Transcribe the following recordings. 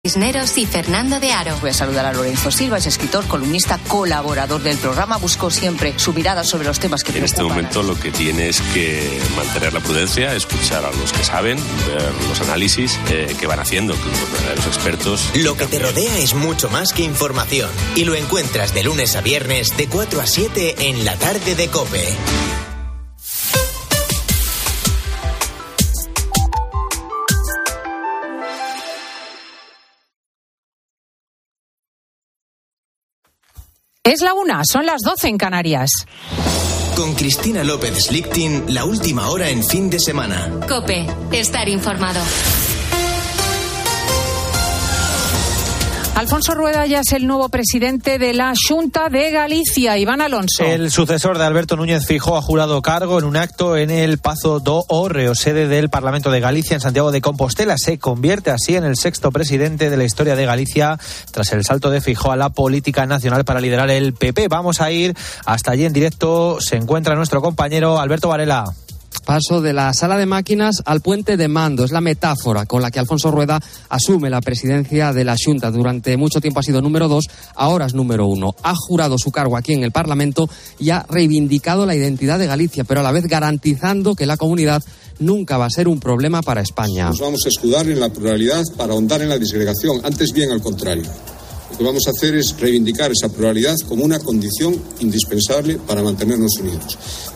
Cisneros y Fernando de Aro. Voy a saludar a Lorenzo Silva, es escritor, columnista, colaborador del programa. Busco siempre su mirada sobre los temas que preocupan. En este momento lo que tiene es que mantener la prudencia, escuchar a los que saben, ver los análisis que van haciendo los verdaderos expertos. Lo que te rodea es mucho más que información y lo encuentras de lunes a viernes de 4 a 7 en la tarde de COPE. Es la 1, son las 12 en Canarias. Con Cristina López Slichting, la última hora en fin de semana. COPE, estar informado. Alfonso Rueda ya es el nuevo presidente de la Xunta de Galicia. Iván Alonso. El sucesor de Alberto Núñez Feijóo ha jurado cargo en un acto en el Pazo do Hórreo, sede del Parlamento de Galicia en Santiago de Compostela. Se convierte así en el sexto presidente de la historia de Galicia tras el salto de Feijóo a la política nacional para liderar el PP. Vamos a ir hasta allí en directo. Se encuentra nuestro compañero Alberto Varela. Paso de la sala de máquinas al puente de mando. Es la metáfora con la que Alfonso Rueda asume la presidencia de la Xunta. Durante mucho tiempo ha sido número 2, ahora es número 1. Ha jurado su cargo aquí en el Parlamento y ha reivindicado la identidad de Galicia, pero a la vez garantizando que la comunidad nunca va a ser un problema para España. Nos vamos a escudar en la pluralidad para ahondar en la disgregación, antes bien al contrario. Lo que vamos a hacer es reivindicar esa pluralidad como una condición indispensable para mantenernos unidos.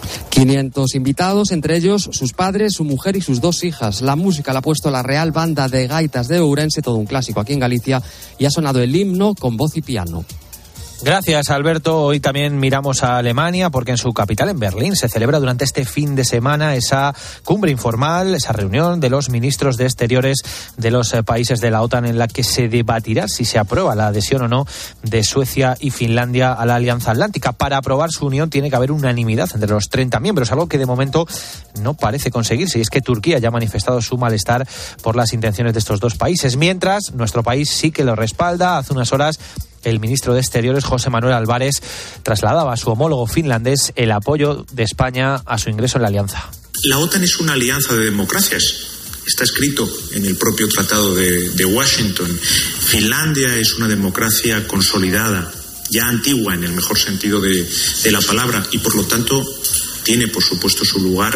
500 invitados, entre ellos sus padres, su mujer y sus 2 hijas. La música la ha puesto la Real Banda de Gaitas de Ourense, todo un clásico aquí en Galicia, y ha sonado el himno con voz y piano. Gracias, Alberto. Hoy también miramos a Alemania porque en su capital, en Berlín, se celebra durante este fin de semana esa cumbre informal, esa reunión de los ministros de Exteriores de los países de la OTAN en la que se debatirá si se aprueba la adhesión o no de Suecia y Finlandia a la Alianza Atlántica. Para aprobar su unión tiene que haber unanimidad entre los 30 miembros, algo que de momento no parece conseguirse, y es que Turquía ya ha manifestado su malestar por las intenciones de estos dos países, mientras nuestro país sí que lo respalda. Hace unas horas el ministro de Exteriores, José Manuel Álvarez, trasladaba a su homólogo finlandés el apoyo de España a su ingreso en la alianza. La OTAN es una alianza de democracias. Está escrito en el propio Tratado de Washington. Finlandia es una democracia consolidada, ya antigua en el mejor sentido de la palabra, y por lo tanto tiene, por supuesto, su lugar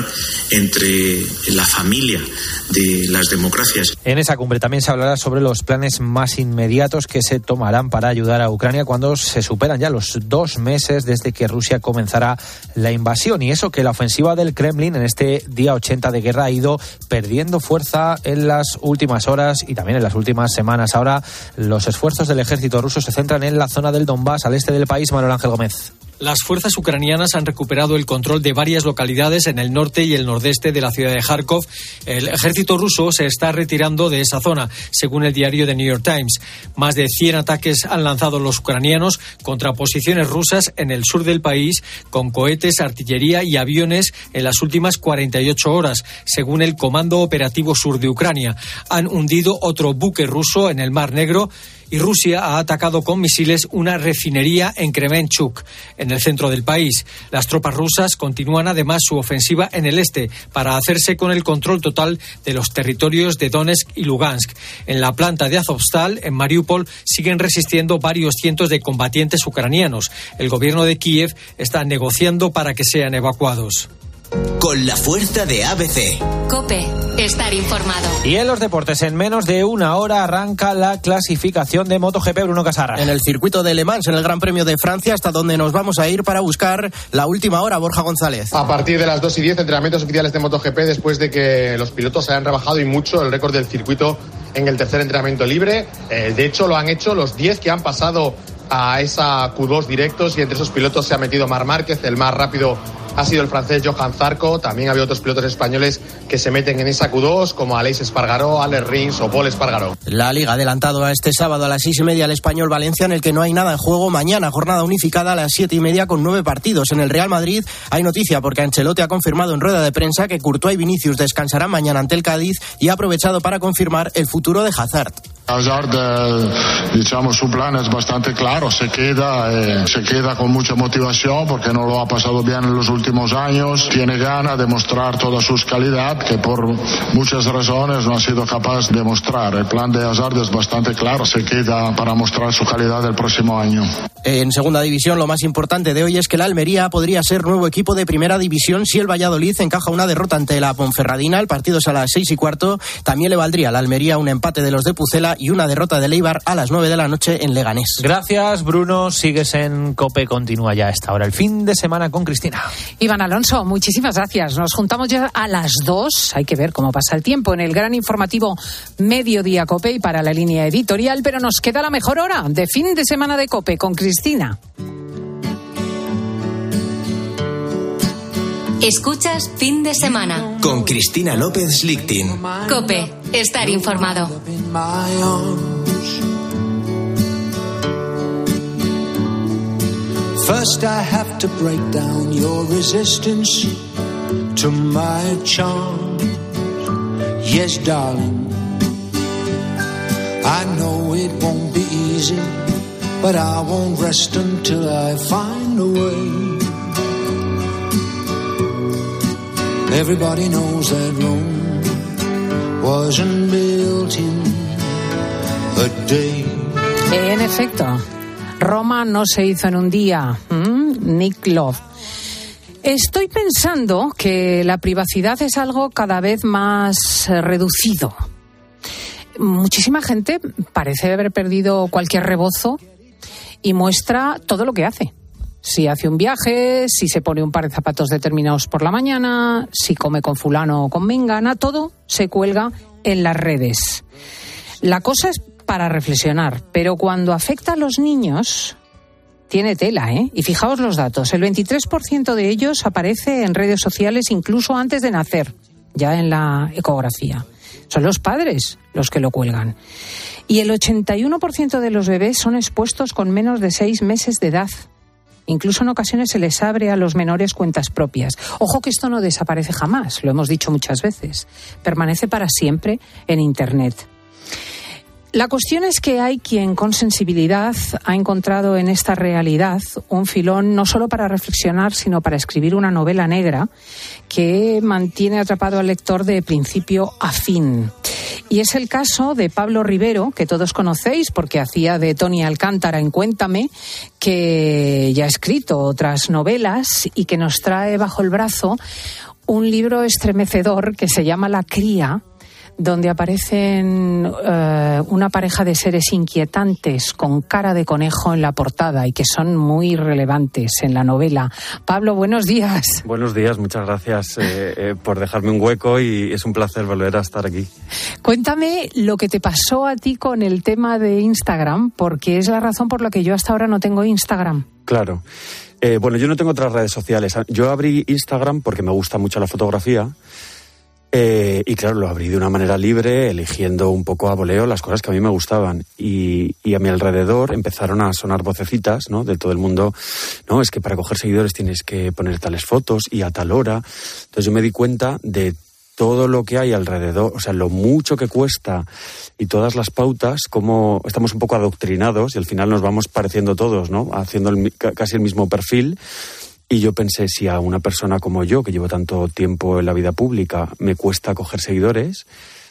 entre la familia de las democracias. En esa cumbre también se hablará sobre los planes más inmediatos que se tomarán para ayudar a Ucrania cuando se superan ya los 2 meses desde que Rusia comenzara la invasión. Y eso que la ofensiva del Kremlin en este día 80 de guerra ha ido perdiendo fuerza en las últimas horas y también en las últimas semanas. Ahora los esfuerzos del ejército ruso se centran en la zona del Donbass, al este del país. Manuel Ángel Gómez. Las fuerzas ucranianas han recuperado el control de varias localidades en el norte y el nordeste de la ciudad de Kharkov. El ejército ruso se está retirando de esa zona, según el diario The New York Times. Más de 100 ataques han lanzado los ucranianos contra posiciones rusas en el sur del país, con cohetes, artillería y aviones en las últimas 48 horas, según el Comando Operativo Sur de Ucrania. Han hundido otro buque ruso en el Mar Negro, y Rusia ha atacado con misiles una refinería en Kremenchuk, en el centro del país. Las tropas rusas continúan además su ofensiva en el este para hacerse con el control total de los territorios de Donetsk y Lugansk. En la planta de Azovstal, en Mariupol, siguen resistiendo varios cientos de combatientes ucranianos. El gobierno de Kiev está negociando para que sean evacuados. Con la fuerza de ABC. COPE, estar informado. Y en los deportes, en menos de una hora arranca la clasificación de MotoGP. Bruno Casarra. En el circuito de Le Mans, en el Gran Premio de Francia, hasta donde nos vamos a ir para buscar la última hora. Borja González. A partir de las 2:10, entrenamientos oficiales de MotoGP, después de que los pilotos hayan rebajado y mucho el récord del circuito en el tercer entrenamiento libre. De hecho, lo han hecho los 10 que han pasado a esa Q2 directos, y entre esos pilotos se ha metido Marc Márquez. El más rápido ha sido el francés Johan Zarco. También había otros pilotos españoles que se meten en esa Q2, como Aleix Espargaró, Alex Rins o Paul Espargaró. La Liga ha adelantado a este sábado a las 6:30 al Español Valencia, en el que no hay nada en juego. Mañana jornada unificada a las 7:30 con 9 partidos. En el Real Madrid hay noticia porque Ancelotti ha confirmado en rueda de prensa que Courtois y Vinicius descansarán mañana ante el Cádiz, y ha aprovechado para confirmar el futuro de Hazard. Hazard, diciamo, su plan es bastante claro, se queda con mucha motivación porque no lo ha pasado bien en los últimos años, tiene ganas de mostrar toda su calidad que por muchas razones no ha sido capaz de mostrar. El plan de Hazard es bastante claro, se queda para mostrar su calidad el próximo año. En segunda división, lo más importante de hoy es que la Almería podría ser nuevo equipo de primera división si el Valladolid encaja una derrota ante la Ponferradina. El partido es a las 6:15. También le valdría a la Almería un empate de los de Pucela y una derrota del Eibar a las 9 de la noche en Leganés. Gracias, Bruno. Sigues en COPE. Continúa ya a esta hora el fin de semana con Cristina. Iván Alonso, muchísimas gracias. Nos juntamos ya a las 2. Hay que ver cómo pasa el tiempo en el gran informativo Mediodía COPE y para la línea editorial, pero nos queda la mejor hora de fin de semana de COPE con Cristina. Escuchas Fin de Semana con Cristina López Lichtin. COPE, estar informado. First I have to break down your resistance to my charm. Yes, darling, I know it won't be easy, but I won't rest until I find a way. Everybody knows that Rome wasn't built in a day. En efecto, Roma no se hizo en un día. Nick Love. Estoy pensando que la privacidad es algo cada vez más reducido. Muchísima gente parece haber perdido cualquier rebozo y muestra todo lo que hace. Si hace un viaje, si se pone un par de zapatos determinados por la mañana, si come con fulano o con mengana, todo se cuelga en las redes. La cosa es para reflexionar, pero cuando afecta a los niños, tiene tela, ¿eh? Y fijaos los datos, el 23% de ellos aparece en redes sociales incluso antes de nacer, ya en la ecografía. Son los padres los que lo cuelgan. Y el 81% de los bebés son expuestos con menos de 6 meses de edad. Incluso en ocasiones se les abre a los menores cuentas propias. Ojo que esto no desaparece jamás, lo hemos dicho muchas veces. Permanece para siempre en Internet. La cuestión es que hay quien con sensibilidad ha encontrado en esta realidad un filón no solo para reflexionar, sino para escribir una novela negra que mantiene atrapado al lector de principio a fin. Y es el caso de Pablo Rivero, que todos conocéis porque hacía de Tony Alcántara en Cuéntame, que ya ha escrito otras novelas y que nos trae bajo el brazo un libro estremecedor que se llama La cría, donde aparecen una pareja de seres inquietantes con cara de conejo en la portada y que son muy relevantes en la novela. Pablo, buenos días. Buenos días, muchas gracias por dejarme un hueco y es un placer volver a estar aquí. Cuéntame lo que te pasó a ti con el tema de Instagram, porque es la razón por la que yo hasta ahora no tengo Instagram. Claro. Bueno, yo no tengo otras redes sociales. Yo abrí Instagram porque me gusta mucho la fotografía. Y claro, lo abrí de una manera libre, eligiendo un poco a voleo las cosas que a mí me gustaban. Y a mi alrededor empezaron a sonar vocecitas, ¿no? De todo el mundo. No, es que para coger seguidores tienes que poner tales fotos y a tal hora. Entonces yo me di cuenta de todo lo que hay alrededor, o sea, lo mucho que cuesta y todas las pautas, cómo estamos un poco adoctrinados y al final nos vamos pareciendo todos, ¿no? Haciendo casi el mismo perfil. Y yo pensé, si a una persona como yo, que llevo tanto tiempo en la vida pública, me cuesta coger seguidores,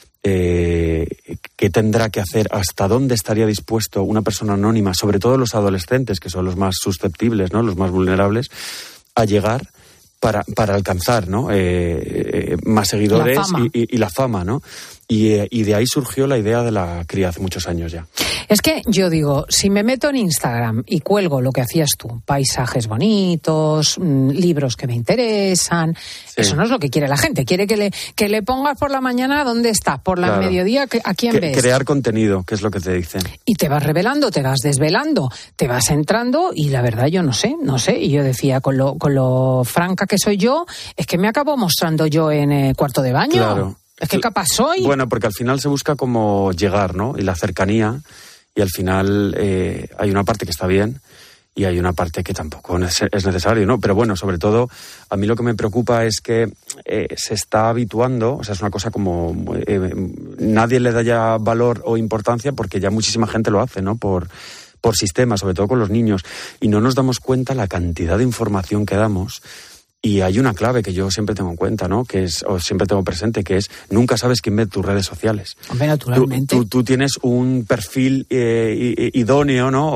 ¿qué tendrá que hacer? ¿Hasta dónde estaría dispuesto una persona anónima, sobre todo los adolescentes, que son los más susceptibles, ¿no? Los más vulnerables, a llegar para alcanzar, ¿no? Más seguidores y la fama, ¿no? Y de ahí surgió la idea de La cría hace muchos años ya. Es que yo digo, si me meto en Instagram y cuelgo lo que hacías tú, paisajes bonitos, libros que me interesan, sí. Eso no es lo que quiere la gente. Quiere que le pongas por la mañana dónde estás, por la mediodía, ¿a quién ves? Crear contenido, que es lo que te dicen. Y te vas revelando, te vas desvelando, te vas entrando y la verdad yo no sé. Y yo decía, con lo franca que soy yo, es que me acabo mostrando yo en cuarto de baño. Claro. Es que capaz soy. Bueno, porque al final se busca como llegar, ¿no? Y la cercanía, y al final hay una parte que está bien y hay una parte que tampoco es necesario, ¿no? Pero bueno, sobre todo, a mí lo que me preocupa es que se está habituando, o sea, es una cosa como nadie le da ya valor o importancia porque ya muchísima gente lo hace, ¿no? Por sistemas, sobre todo con los niños, y no nos damos cuenta la cantidad de información que damos. Y hay una clave que yo siempre tengo en cuenta, ¿no? O siempre tengo presente, que es nunca sabes quién ve tus redes sociales. Hombre, naturalmente. Tú tienes un perfil idóneo, ¿no?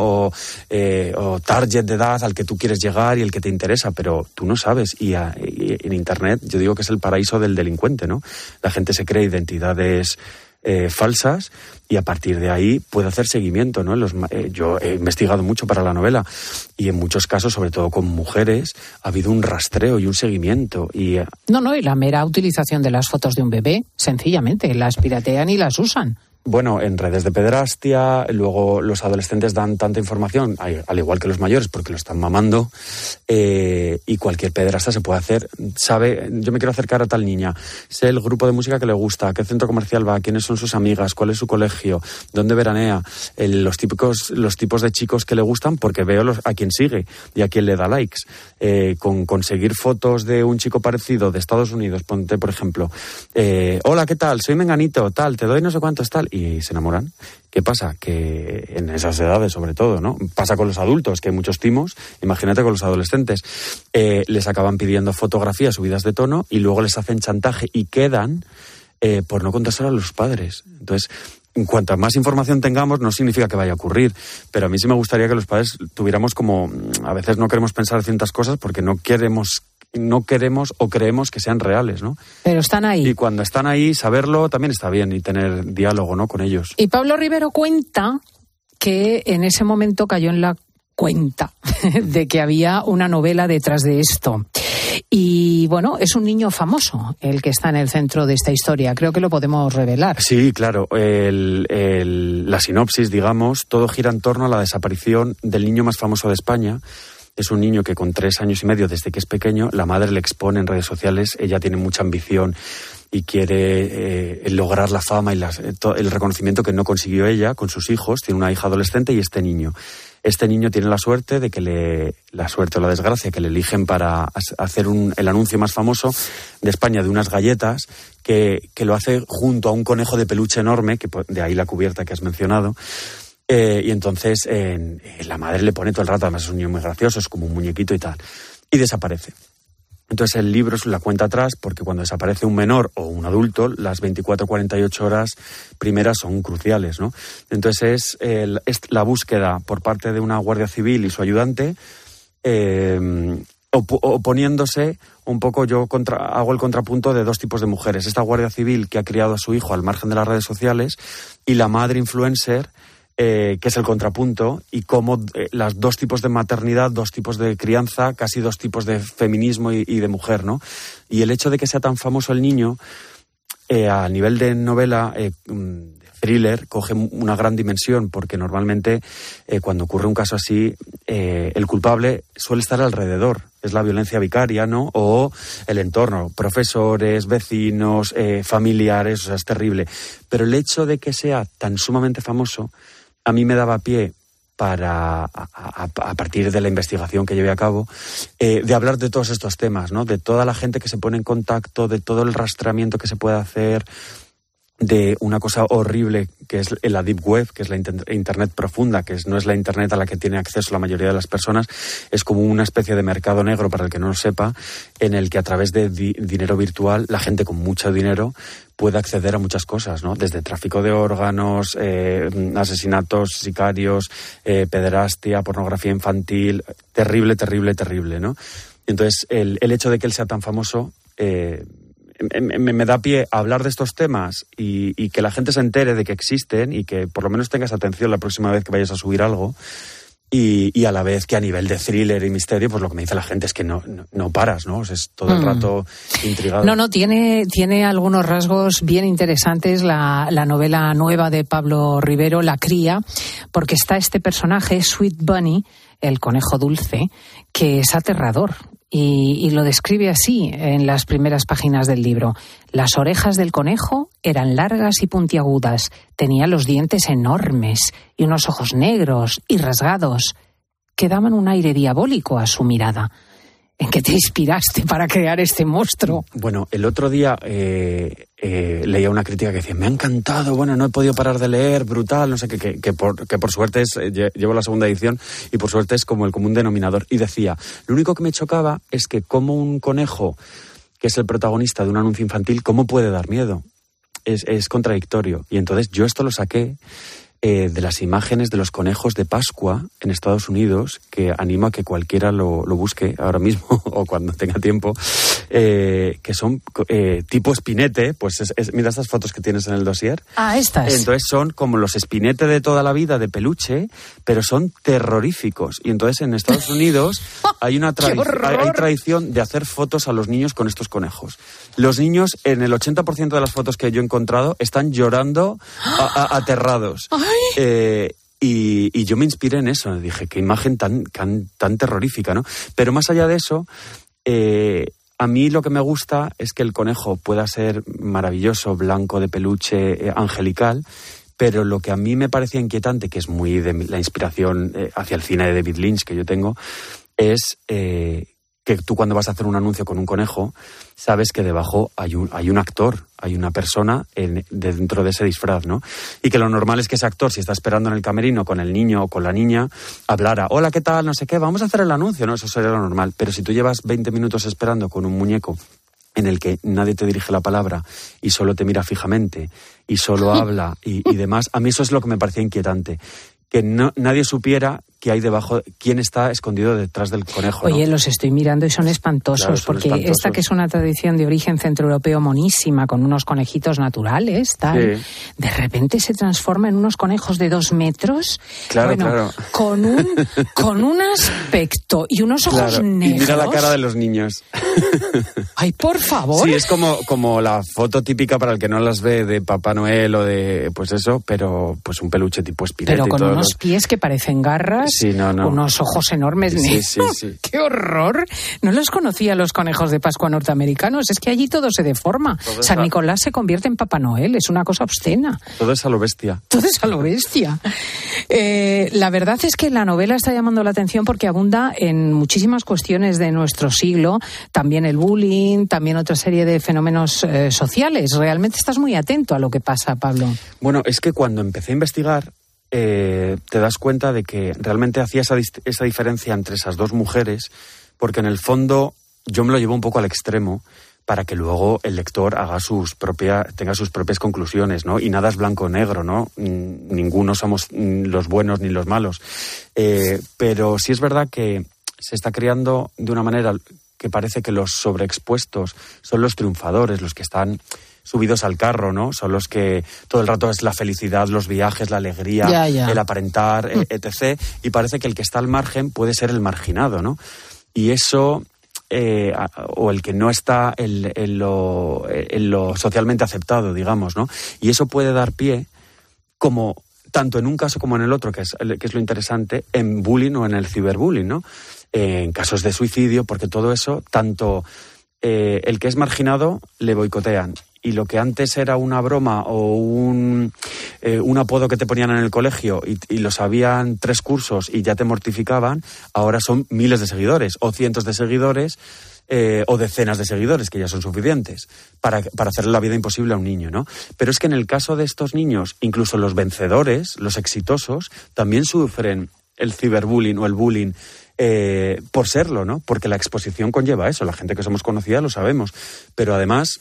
O target de edad al que tú quieres llegar y el que te interesa, pero tú no sabes. Y en Internet yo digo que es el paraíso del delincuente, ¿no? La gente se cree identidades falsas y a partir de ahí puede hacer seguimiento, ¿no? Yo he investigado mucho para la novela y en muchos casos, sobre todo con mujeres, ha habido un rastreo y un seguimiento. Y la mera utilización de las fotos de un bebé, sencillamente, las piratean y las usan. Bueno, en redes de pederastia, luego los adolescentes dan tanta información, al igual que los mayores, porque lo están mamando, y cualquier pederasta se puede hacer, sabe, yo me quiero acercar a tal niña, sé el grupo de música que le gusta, a qué centro comercial va, quiénes son sus amigas, cuál es su colegio, dónde veranea, los tipos de chicos que le gustan, porque veo a quién sigue y a quién le da likes. Con conseguir fotos de un chico parecido de Estados Unidos, ponte por ejemplo, hola, ¿qué tal? Soy menganito, tal, te doy no sé cuántos, tal, y se enamoran. ¿Qué pasa? Que en esas edades, sobre todo, ¿no? Pasa con los adultos, que hay muchos timos, imagínate con los adolescentes. Les acaban pidiendo fotografías subidas de tono y luego les hacen chantaje y quedan por no contárselo a los padres. Entonces, en cuanto más información tengamos, no significa que vaya a ocurrir, pero a mí sí me gustaría que los padres tuviéramos como... A veces no queremos pensar ciertas cosas porque no queremos o creemos que sean reales, ¿no? Pero están ahí. Y cuando están ahí, saberlo también está bien y tener diálogo, ¿no? Con ellos. Y Pablo Rivero cuenta que en ese momento cayó en la cuenta de que había una novela detrás de esto. Y bueno, es un niño famoso el que está en el centro de esta historia. Creo que lo podemos revelar. Sí, claro. La sinopsis, digamos, todo gira en torno a la desaparición del niño más famoso de España. Es un niño que con 3 años y medio, desde que es pequeño, la madre le expone en redes sociales. Ella tiene mucha ambición y quiere lograr la fama y el reconocimiento que no consiguió ella con sus hijos. Tiene una hija adolescente y este niño. Este niño tiene la suerte de que la suerte o la desgracia que le eligen para hacer el anuncio más famoso de España de unas galletas que lo hace junto a un conejo de peluche enorme, que de ahí la cubierta que has mencionado. Y entonces la madre le pone todo el rato, además es un niño muy gracioso, es como un muñequito y tal, y desaparece. Entonces el libro es la cuenta atrás, porque cuando desaparece un menor o un adulto, las 24 o 48 horas primeras son cruciales, ¿no? Entonces es la búsqueda por parte de una guardia civil y su ayudante, oponiéndose un poco. Yo hago el contrapunto de 2 tipos de mujeres: esta guardia civil que ha criado a su hijo al margen de las redes sociales y la madre influencer, que es el contrapunto, y cómo las 2 tipos de maternidad, 2 tipos de crianza, casi 2 tipos de feminismo y de mujer, ¿no? Y el hecho de que sea tan famoso el niño, a nivel de novela, thriller, coge una gran dimensión, porque normalmente cuando ocurre un caso así, el culpable suele estar alrededor. Es la violencia vicaria, ¿no? O el entorno, profesores, vecinos, familiares, o sea, es terrible. Pero el hecho de que sea tan sumamente famoso, a mí me daba pie para, a partir de la investigación que llevé a cabo, de hablar de todos estos temas, ¿no? De toda la gente que se pone en contacto, de todo el rastreamiento que se puede hacer, de una cosa horrible que es la Deep Web, que es la Internet profunda, que no es la Internet a la que tiene acceso la mayoría de las personas. Es como una especie de mercado negro, para el que no lo sepa, en el que a través de dinero virtual, la gente con mucho dinero puede acceder a muchas cosas, ¿no? Desde tráfico de órganos, asesinatos, sicarios, pederastia, pornografía infantil. Terrible, terrible, terrible, ¿no? Entonces, el hecho de que él sea tan famoso me da pie a hablar de estos temas y que la gente se entere de que existen y que por lo menos tengas atención la próxima vez que vayas a subir algo, y a la vez que a nivel de thriller y misterio, pues lo que me dice la gente es que no paras, ¿no? O sea, es todo el rato intrigado. No, tiene algunos rasgos bien interesantes la novela nueva de Pablo Rivero, La cría, porque está este personaje, Sweet Bunny, el conejo dulce, que es aterrador. Y lo describe así en las primeras páginas del libro. Las orejas del conejo eran largas y puntiagudas, tenía los dientes enormes y unos ojos negros y rasgados. que daban un aire diabólico a su mirada. ¿En qué te inspiraste para crear este monstruo? Bueno, el otro día leía una crítica que decía, me ha encantado, bueno, no he podido parar de leer, brutal, no sé qué, que por suerte llevo la segunda edición y por suerte es como el común denominador. Y decía, lo único que me chocaba es que como un conejo, que es el protagonista de un anuncio infantil, ¿cómo puede dar miedo? Es contradictorio. Y entonces yo esto lo saqué de las imágenes de los conejos de Pascua en Estados Unidos, que animo a que cualquiera lo busque ahora mismo o cuando tenga tiempo, que son tipo espinete, pues mira estas fotos que tienes en el dossier. Ah, estas. Entonces son como los espinete de toda la vida de peluche, pero son terroríficos. Y entonces en Estados Unidos hay una tradición de hacer fotos a los niños con estos conejos. Los niños, en el 80% de las fotos que yo he encontrado, están llorando aterrados. Y yo me inspiré en eso, dije, qué imagen tan terrorífica, ¿no? Pero más allá de eso, a mí lo que me gusta es que el conejo pueda ser maravilloso, blanco, de peluche, angelical, pero lo que a mí me parecía inquietante, que es muy de la inspiración hacia el cine de David Lynch que yo tengo, es que tú cuando vas a hacer un anuncio con un conejo, sabes que debajo hay un actor, hay una persona dentro de ese disfraz, ¿no? Y que lo normal es que ese actor, si está esperando en el camerino con el niño o con la niña, hablara, hola, ¿qué tal? No sé qué, vamos a hacer el anuncio, ¿no? Eso sería lo normal. Pero si tú llevas 20 minutos esperando con un muñeco en el que nadie te dirige la palabra y solo te mira fijamente y solo habla y demás, a mí eso es lo que me parecía inquietante. Que nadie supiera que hay debajo, quién está escondido detrás del conejo, ¿no? Oye, los estoy mirando y son espantosos, claro, son porque espantosos. Esta que es una tradición de origen centroeuropeo monísima, con unos conejitos naturales, tal, sí. De repente se transforma en unos conejos de 2 metros, claro, bueno, claro. con un aspecto y unos ojos claro. negros. Y mira la cara de los niños. Ay, por favor. Sí, es como la foto típica para el que no las ve de Papá Noel o de, pues eso, pero pues un peluche tipo espinete. Pero con y unos pies que parecen garras, sí, no. unos ojos enormes. Sí. ¡Qué horror! No los conocía los conejos de Pascua norteamericanos. Es que allí todo se deforma. San Nicolás se convierte en Papá Noel. Es una cosa obscena. Todo es a lo bestia. Todo es a lo bestia. La verdad es que la novela está llamando la atención porque abunda en muchísimas cuestiones de nuestro siglo. También el bullying, también otra serie de fenómenos sociales. Realmente estás muy atento a lo que pasa, Pablo. Bueno, es que cuando empecé a investigar, te das cuenta de que realmente hacía esa diferencia entre esas dos mujeres, porque en el fondo yo me lo llevo un poco al extremo para que luego el lector tenga sus propias conclusiones, ¿no? Y nada es blanco o negro, ¿no? Ninguno somos los buenos ni los malos. Pero sí es verdad que se está creando de una manera que parece que los sobreexpuestos son los triunfadores, los que están subidos al carro, ¿no? Son los que todo el rato es la felicidad, los viajes, la alegría, el aparentar, etc. Y parece que el que está al margen puede ser el marginado, ¿no? Y eso, o el que no está en lo socialmente aceptado, digamos, ¿no? Y eso puede dar pie, como tanto en un caso como en el otro, que es lo interesante, en bullying o en el ciberbullying, ¿no? En casos de suicidio, porque todo eso, tanto el que es marginado le boicotean. Y lo que antes era una broma o un apodo que te ponían en el colegio y lo sabían 3 cursos y ya te mortificaban, ahora son miles de seguidores o cientos de seguidores o decenas de seguidores, que ya son suficientes para hacerle la vida imposible a un niño, ¿no? Pero es que en el caso de estos niños, incluso los vencedores, los exitosos, también sufren el ciberbullying o el bullying por serlo, ¿no? Porque la exposición conlleva eso. La gente que somos conocida lo sabemos. Pero además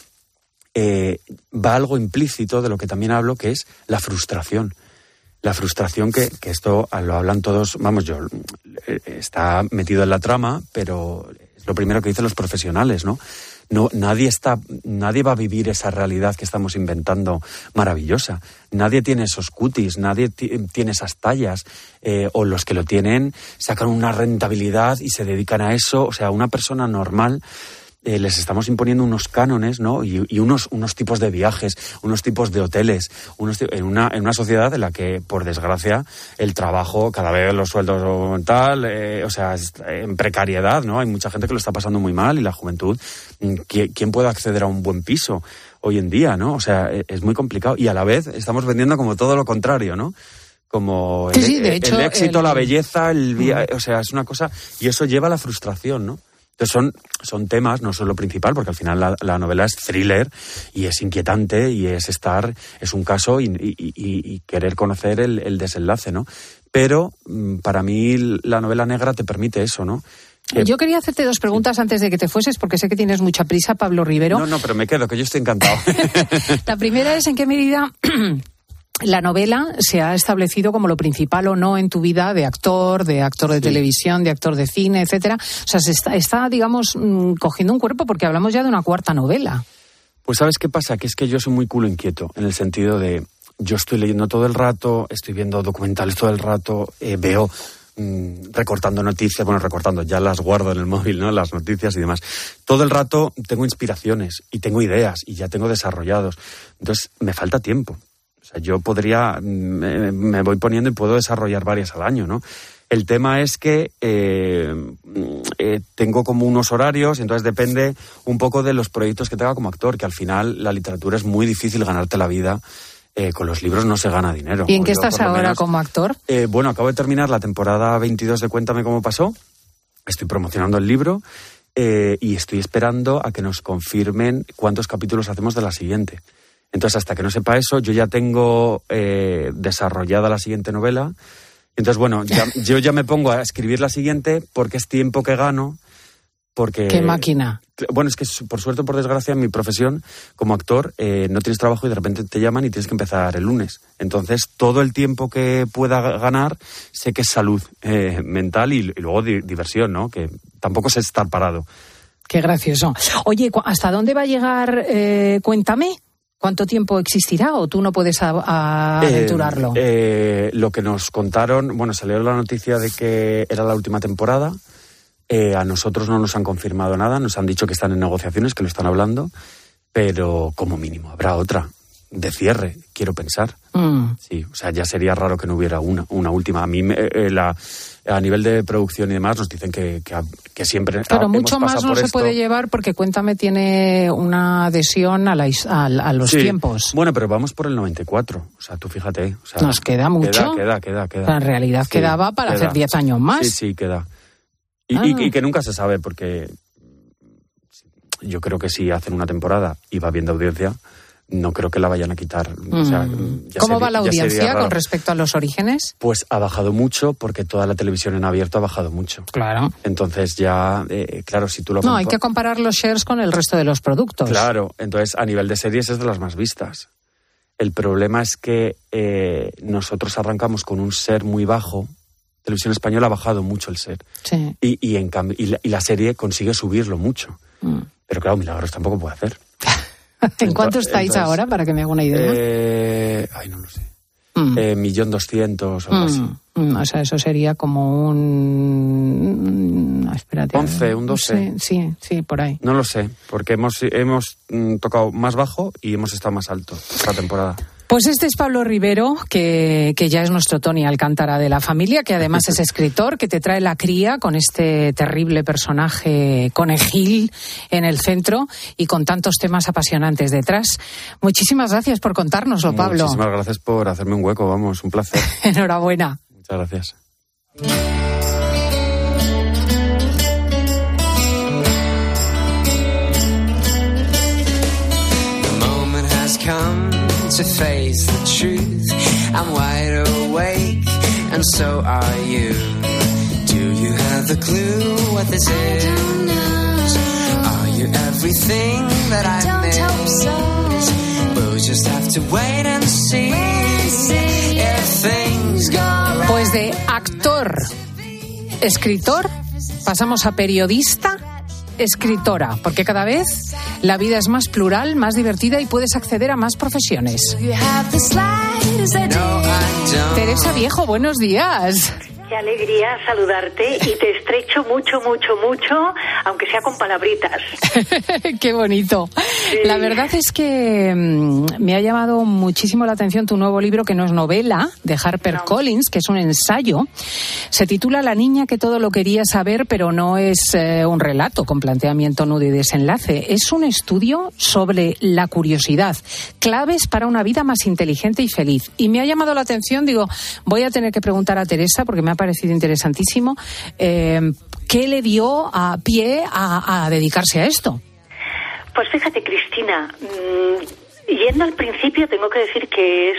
va algo implícito de lo que también hablo, que es la frustración. La frustración que esto lo hablan todos, vamos, está metido en la trama, pero es lo primero que dicen los profesionales, ¿no? Nadie va a vivir esa realidad que estamos inventando maravillosa. Nadie tiene esos cutis, nadie tiene esas tallas, o los que lo tienen sacan una rentabilidad y se dedican a eso. O sea, una persona normal les estamos imponiendo unos cánones, ¿no? Y unos tipos de viajes, unos tipos de hoteles, en una sociedad en la que, por desgracia, el trabajo, cada vez los sueldos tal, o sea, en precariedad, ¿no? Hay mucha gente que lo está pasando muy mal y la juventud, ¿quién puede acceder a un buen piso hoy en día, ¿no? O sea, es muy complicado y a la vez estamos vendiendo como todo lo contrario, ¿no? como Sí, de hecho, el éxito, la belleza, o sea, es una cosa, y eso lleva a la frustración, ¿no? Entonces son temas, no son lo principal, porque al final la novela es thriller y es inquietante y es un caso y querer conocer el desenlace, ¿no? Pero para mí la novela negra te permite eso, ¿no? Yo quería hacerte 2 preguntas antes de que te fueses, porque sé que tienes mucha prisa, Pablo Rivero. No, pero me quedo, que yo estoy encantado. La primera es: ¿en qué medida la novela se ha establecido como lo principal o no en tu vida de actor de televisión, de actor de cine, etcétera? O sea, se está, digamos, cogiendo un cuerpo, porque hablamos ya de una 4ª novela. Pues ¿sabes qué pasa? Que es que yo soy muy culo inquieto, en el sentido de, yo estoy leyendo todo el rato, estoy viendo documentales todo el rato, veo recortando noticias, ya las guardo en el móvil, ¿no? Las noticias y demás. Todo el rato tengo inspiraciones y tengo ideas y ya tengo desarrollados. Entonces, me falta tiempo. O sea, yo me voy poniendo y puedo desarrollar varias al año, ¿no? El tema es que tengo como unos horarios, y entonces depende un poco de los proyectos que tenga como actor, que al final la literatura es muy difícil ganarte la vida. Con los libros no se gana dinero. ¿Y en qué estás ahora como actor? Bueno, acabo de terminar la temporada 22 de Cuéntame cómo pasó. Estoy promocionando el libro y estoy esperando a que nos confirmen cuántos capítulos hacemos de la siguiente. Entonces, hasta que no sepa eso, yo ya tengo desarrollada la siguiente novela. Entonces, bueno, yo ya me pongo a escribir la siguiente porque es tiempo que gano. Porque, ¿qué máquina? Bueno, es que por suerte o por desgracia en mi profesión como actor no tienes trabajo y de repente te llaman y tienes que empezar el lunes. Entonces todo el tiempo que pueda ganar sé que es salud mental y luego diversión, ¿no? Que tampoco es estar parado. Qué gracioso. Oye, ¿hasta dónde va a llegar Cuéntame? ¿Cuánto tiempo existirá o tú no puedes aventurarlo? Lo que nos contaron, bueno, salió la noticia de que era la última temporada. A nosotros no nos han confirmado nada, nos han dicho que están en negociaciones, que lo están hablando, pero como mínimo habrá otra de cierre, quiero pensar. Sí, o sea, ya sería raro que no hubiera una última. A mí, a nivel de producción y demás, nos dicen que siempre... Pero mucho más no se puede llevar porque Cuéntame tiene una adhesión a los tiempos. Bueno, pero vamos por el 94, o sea, tú fíjate. O sea, ¿nos queda mucho? Queda. Pero en realidad quedaba para hacer 10 años más. Sí, queda. Y que nunca se sabe, porque yo creo que si hacen una temporada y va bien de audiencia, no creo que la vayan a quitar. O sea, ¿cómo va la audiencia con respecto a los orígenes? Pues ha bajado mucho, porque toda la televisión en abierto ha bajado mucho. Claro. Entonces ya, claro, si tú lo... No, hay que comparar los shares con el resto de los productos. Claro, entonces a nivel de series es de las más vistas. El problema es que nosotros arrancamos con un share muy bajo. Televisión Española ha bajado mucho el share. Sí. Y en cambio, y la serie consigue subirlo mucho. Pero claro, milagros tampoco puede hacer. ¿En cuánto estáis ahora, para que me haga una idea? No lo sé. 1.200.000 o algo así. O sea, eso sería como un... espérate. 11, un 12. Sí, por ahí. No lo sé, porque hemos tocado más bajo y hemos estado más alto esta temporada. Pues este es Pablo Rivero, que ya es nuestro Tony Alcántara de la familia, que además es escritor, que te trae la cría con este terrible personaje conejil en el centro y con tantos temas apasionantes detrás. Muchísimas gracias por contárnoslo, Pablo. Muchísimas gracias por hacerme un hueco, vamos, un placer. Enhorabuena. Muchas gracias. To face the truth, I'm wide awake, and so are you. Do you have a clue what this is? Are you everything that I miss? Hope so. We'll just have to wait and see if things go right. Pues de actor, escritor, pasamos a periodista, escritora, porque cada vez la vida es más plural, más divertida y puedes acceder a más profesiones. Teresa Viejo, buenos días. Qué alegría saludarte y te estrecho mucho aunque sea con palabritas. Qué bonito. Sí. La verdad es que me ha llamado muchísimo la atención tu nuevo libro, que no es novela, de HarperCollins, que es un ensayo. Se titula La niña que todo lo quería saber, pero no es un relato con planteamiento, nudo y desenlace. Es un estudio sobre la curiosidad, claves para una vida más inteligente y feliz. Y me ha llamado la atención, digo, voy a tener que preguntar a Teresa, porque me ha parecido interesantísimo, ¿qué le dio a pie a dedicarse a esto? Pues fíjate, Cristina, yendo al principio tengo que decir que es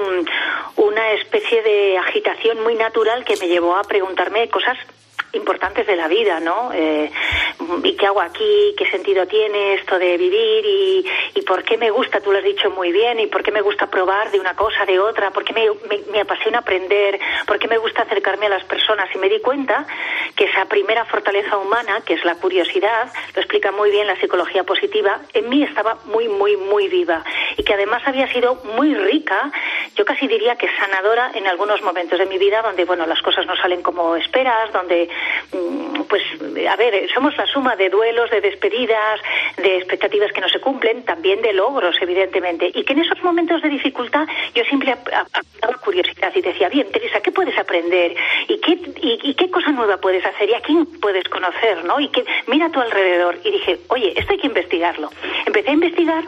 una especie de agitación muy natural que me llevó a preguntarme cosas importantes de la vida, ¿no? ¿Y qué hago aquí? ¿Qué sentido tiene esto de vivir? ¿Y por qué me gusta? Tú lo has dicho muy bien. ¿Y por qué me gusta probar de una cosa, de otra? ¿Por qué me apasiona aprender? ¿Por qué me gusta acercarme a las personas? Y me di cuenta que esa primera fortaleza humana, que es la curiosidad, lo explica muy bien la psicología positiva, en mí estaba muy, muy, muy viva. Y que además había sido muy rica, yo casi diría que sanadora en algunos momentos de mi vida donde, bueno, las cosas no salen como esperas, donde pues, a ver, somos la suma de duelos, de despedidas, de expectativas que no se cumplen, también de logros, evidentemente, y que en esos momentos de dificultad yo siempre aplicaba curiosidad y decía, bien, Teresa, ¿qué puedes aprender? ¿Y qué cosa nueva puedes hacer? ¿Y a quién puedes conocer? ¿No? Y mira a tu alrededor. Y dije, oye, esto hay que investigarlo. Empecé a investigar.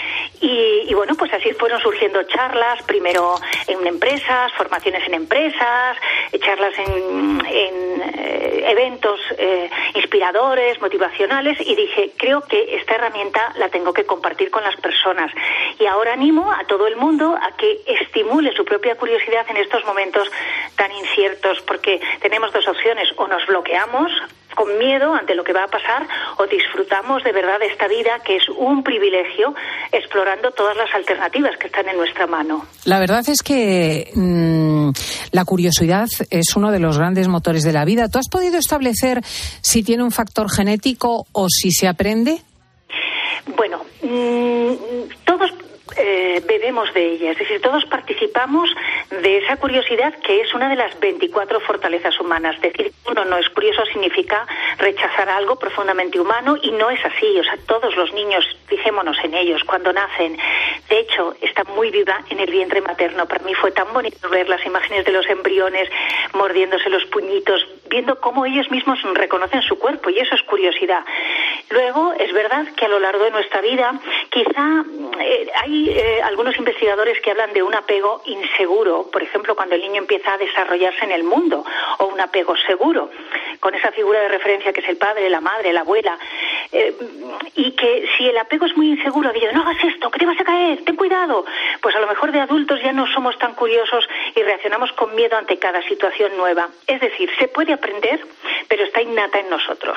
Y bueno, pues así fueron surgiendo charlas, primero en empresas, formaciones en empresas, charlas en eventos inspiradores, motivacionales, y dije, creo que esta herramienta la tengo que compartir con las personas. Y ahora animo a todo el mundo a que estimule su propia curiosidad en estos momentos tan inciertos, porque tenemos dos opciones: o nos bloqueamos con miedo ante lo que va a pasar, o disfrutamos de verdad de esta vida, que es un privilegio, explorando todas las alternativas que están en nuestra mano. La verdad es que la curiosidad es uno de los grandes motores de la vida. ¿Tú has podido establecer si tiene un factor genético o si se aprende? Bueno, todos bebemos de ella, es decir, todos participamos de esa curiosidad, que es una de las 24 fortalezas humanas. Decir que uno no es curioso significa rechazar algo profundamente humano, y no es así. O sea, todos los niños, fijémonos en ellos, cuando nacen, de hecho, está muy viva en el vientre materno. Para mí fue tan bonito ver las imágenes de los embriones mordiéndose los puñitos, viendo cómo ellos mismos reconocen su cuerpo, y eso es curiosidad. Luego, es verdad que a lo largo de nuestra vida, quizá hay algunos investigadores que hablan de un apego inseguro, por ejemplo, cuando el niño empieza a desarrollarse en el mundo, o un apego seguro, con esa figura de referencia que es el padre, la madre, la abuela, y que si el apego es muy inseguro, digo, no hagas esto, que te vas a caer, ten cuidado, pues a lo mejor de adultos ya no somos tan curiosos y reaccionamos con miedo ante cada situación nueva. Es decir, se puede aprender, pero está innata en nosotros.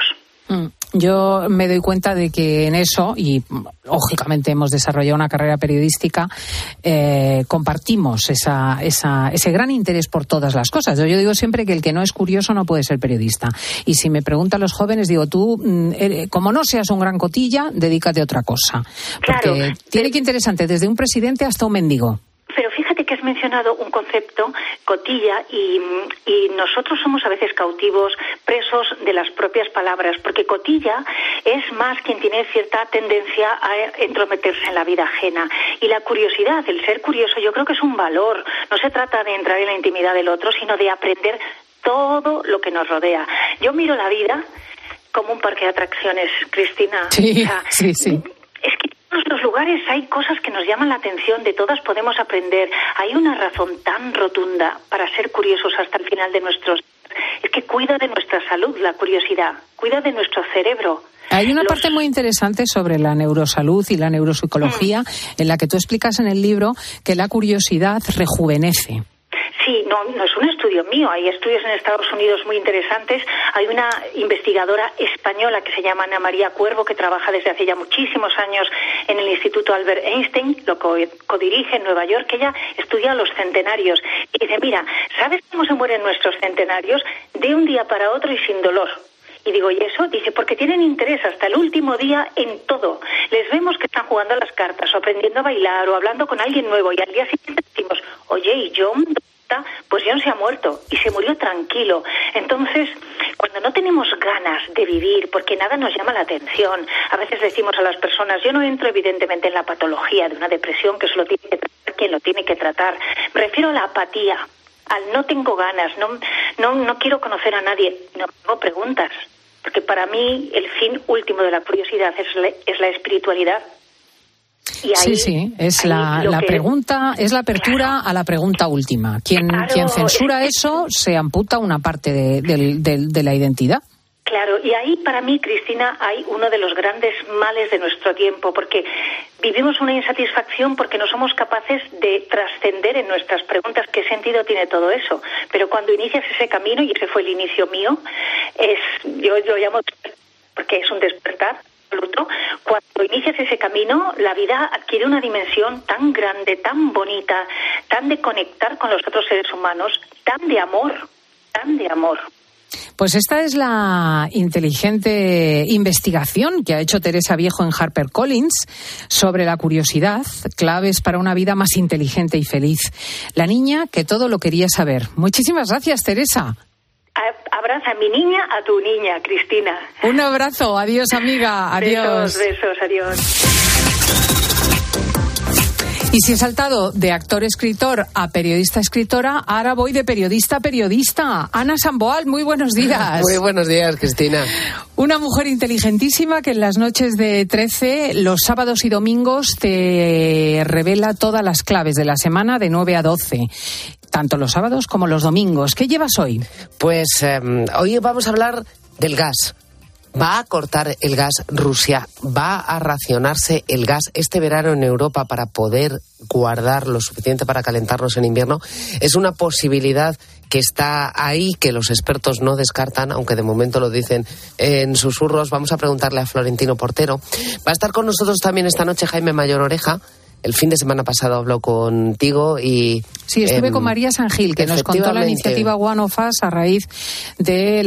Yo me doy cuenta de que en eso, y lógicamente hemos desarrollado una carrera periodística, compartimos ese gran interés por todas las cosas. Yo digo siempre que el que no es curioso no puede ser periodista. Y si me preguntan los jóvenes, digo, tú, como no seas un gran cotilla, dedícate a otra cosa. Porque claro, tiene que interesante desde un presidente hasta un mendigo. Pero fíjate que has mencionado un concepto, cotilla, y nosotros somos a veces cautivos, presos de las propias palabras, porque cotilla es más quien tiene cierta tendencia a entrometerse en la vida ajena. Y la curiosidad, el ser curioso, yo creo que es un valor. No se trata de entrar en la intimidad del otro, sino de aprender todo lo que nos rodea. Yo miro la vida como un parque de atracciones, Cristina. Sí, o sea, sí. Es que en todos los lugares hay cosas que nos llaman la atención, de todas podemos aprender. Hay una razón tan rotunda para ser curiosos hasta el final de nuestros días. Es que cuida de nuestra salud la curiosidad, cuida de nuestro cerebro. Hay una parte muy interesante sobre la neurosalud y la neuropsicología en la que tú explicas en el libro que la curiosidad rejuvenece. Sí, no es un estudio mío, hay estudios en Estados Unidos muy interesantes. Hay una investigadora española que se llama Ana María Cuervo, que trabaja desde hace ya muchísimos años en el Instituto Albert Einstein, lo codirige en Nueva York, que ella estudia a los centenarios. Y dice, mira, ¿sabes cómo se mueren nuestros centenarios? De un día para otro y sin dolor. Y digo, ¿y eso? Dice, porque tienen interés hasta el último día en todo. Les vemos que están jugando a las cartas, o aprendiendo a bailar, o hablando con alguien nuevo, y al día siguiente decimos, oye, ¿y John? Pues John se ha muerto, y se murió tranquilo. Entonces, cuando no tenemos ganas de vivir porque nada nos llama la atención, a veces decimos a las personas, yo no entro evidentemente en la patología de una depresión que solo tiene que tratar quien lo tiene que tratar, me refiero a la apatía, al no tengo ganas, no quiero conocer a nadie, no hago preguntas, porque para mí el fin último de la curiosidad es la espiritualidad. Y ahí, sí, es la pregunta, es la apertura a la pregunta última. Quien censura eso se amputa una parte de la identidad. Claro, y ahí para mí, Cristina, hay uno de los grandes males de nuestro tiempo, porque vivimos una insatisfacción porque no somos capaces de trascender en nuestras preguntas qué sentido tiene todo eso. Pero cuando inicias ese camino, y ese fue el inicio mío, yo lo llamo porque es un despertar absoluto. Cuando inicias ese camino, la vida adquiere una dimensión tan grande, tan bonita, tan de conectar con los otros seres humanos, tan de amor. Pues esta es la inteligente investigación que ha hecho Teresa Viejo en HarperCollins sobre la curiosidad, claves para una vida más inteligente y feliz. La niña que todo lo quería saber. Muchísimas gracias, Teresa. Abraza a mi niña, a tu niña, Cristina. Un abrazo. Adiós, amiga. Adiós. Besos, adiós. Y si he saltado de actor-escritor a periodista-escritora, ahora voy de periodista a periodista. Ana Samboal, muy buenos días. Muy buenos días, Cristina. Una mujer inteligentísima que en las noches de 13, los sábados y domingos, te revela todas las claves de la semana de 9 a 12. Tanto los sábados como los domingos. ¿Qué llevas hoy? Pues hoy vamos a hablar del gas. ¿Va a cortar el gas Rusia? ¿Va a racionarse el gas este verano en Europa para poder guardar lo suficiente para calentarnos en invierno? Es una posibilidad que está ahí, que los expertos no descartan, aunque de momento lo dicen en susurros. Vamos a preguntarle a Florentino Portero. Va a estar con nosotros también esta noche Jaime Mayor Oreja. El fin de semana pasado habló contigo y... Sí, estuve con María Sangil, que nos contó la iniciativa One of Us a raíz de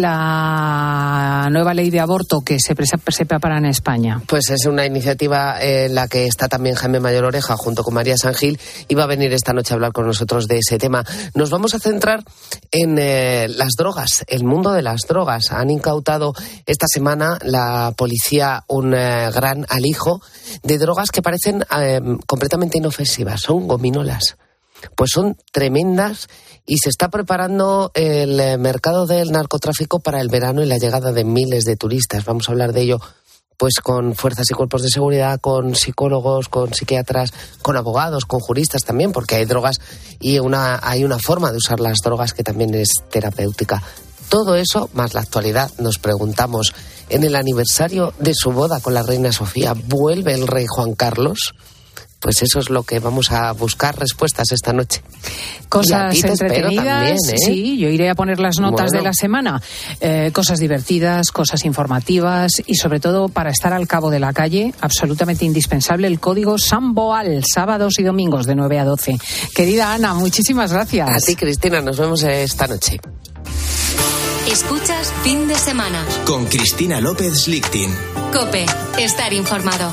la nueva ley de aborto que se prepara en España. Pues es una iniciativa en la que está también Jaime Mayor Oreja junto con María Sangil y va a venir esta noche a hablar con nosotros de ese tema. Nos vamos a centrar en las drogas, el mundo de las drogas. Han incautado esta semana la policía un gran alijo de drogas que parecen completamente inofensivas, son gominolas. Pues son tremendas y se está preparando el mercado del narcotráfico para el verano y la llegada de miles de turistas. Vamos a hablar de ello pues con fuerzas y cuerpos de seguridad, con psicólogos, con psiquiatras, con abogados, con juristas también, porque hay drogas y hay una forma de usar las drogas que también es terapéutica. Todo eso, más la actualidad, nos preguntamos, en el aniversario de su boda con la reina Sofía, ¿vuelve el rey Juan Carlos? Pues eso es lo que vamos a buscar respuestas esta noche. Cosas entretenidas, también, sí, yo iré a poner las notas de la semana. Cosas divertidas, cosas informativas y sobre todo para estar al cabo de la calle, absolutamente indispensable el código Samboal, sábados y domingos de 9 a 12. Querida Ana, muchísimas gracias. A ti, Cristina, nos vemos esta noche. Escuchas Fin de Semana con Cristina López Lichtin. COPE, estar informado.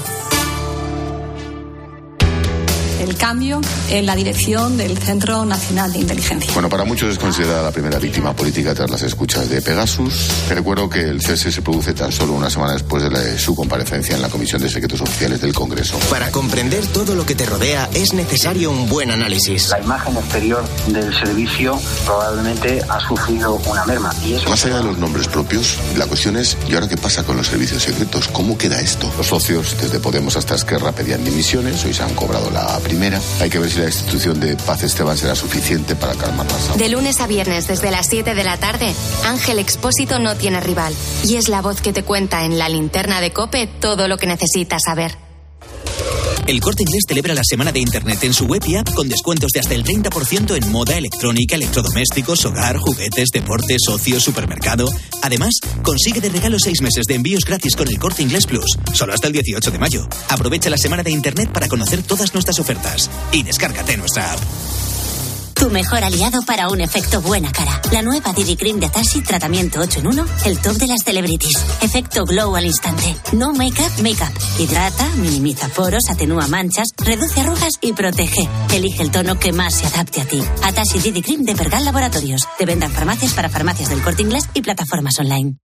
El cambio en la dirección del Centro Nacional de Inteligencia. Bueno, para muchos es considerada la primera víctima política tras las escuchas de Pegasus. Te recuerdo que el cese se produce tan solo una semana después de su comparecencia en la Comisión de Secretos Oficiales del Congreso. Para comprender todo lo que te rodea es necesario un buen análisis. La imagen exterior del servicio probablemente ha sufrido una merma. Y eso... Más allá de los nombres propios, la cuestión es, ¿y ahora qué pasa con los servicios secretos? ¿Cómo queda esto? Los socios, desde Podemos hasta Esquerra, pedían dimisiones, hoy se han cobrado la primera. Hay que ver si la institución de Paz Esteban será suficiente para calmar las aguas. De lunes a viernes desde las 7 de la tarde, Ángel Expósito no tiene rival y es la voz que te cuenta en la linterna de COPE todo lo que necesitas saber. El Corte Inglés celebra la semana de Internet en su web y app con descuentos de hasta el 30% en moda, electrónica, electrodomésticos, hogar, juguetes, deportes, ocio, supermercado. Además, consigue de regalo 6 meses de envíos gratis con el Corte Inglés Plus, solo hasta el 18 de mayo. Aprovecha la semana de Internet para conocer todas nuestras ofertas y descárgate nuestra app. Tu mejor aliado para un efecto buena cara. La nueva Didi Cream de Atashi, tratamiento 8 en 1, el top de las celebrities. Efecto glow al instante. No make-up. Hidrata, minimiza poros, atenúa manchas, reduce arrugas y protege. Elige el tono que más se adapte a ti. Atashi Didi Cream de Pergal Laboratorios. De venta en farmacias para farmacias del Corte Inglés y plataformas online.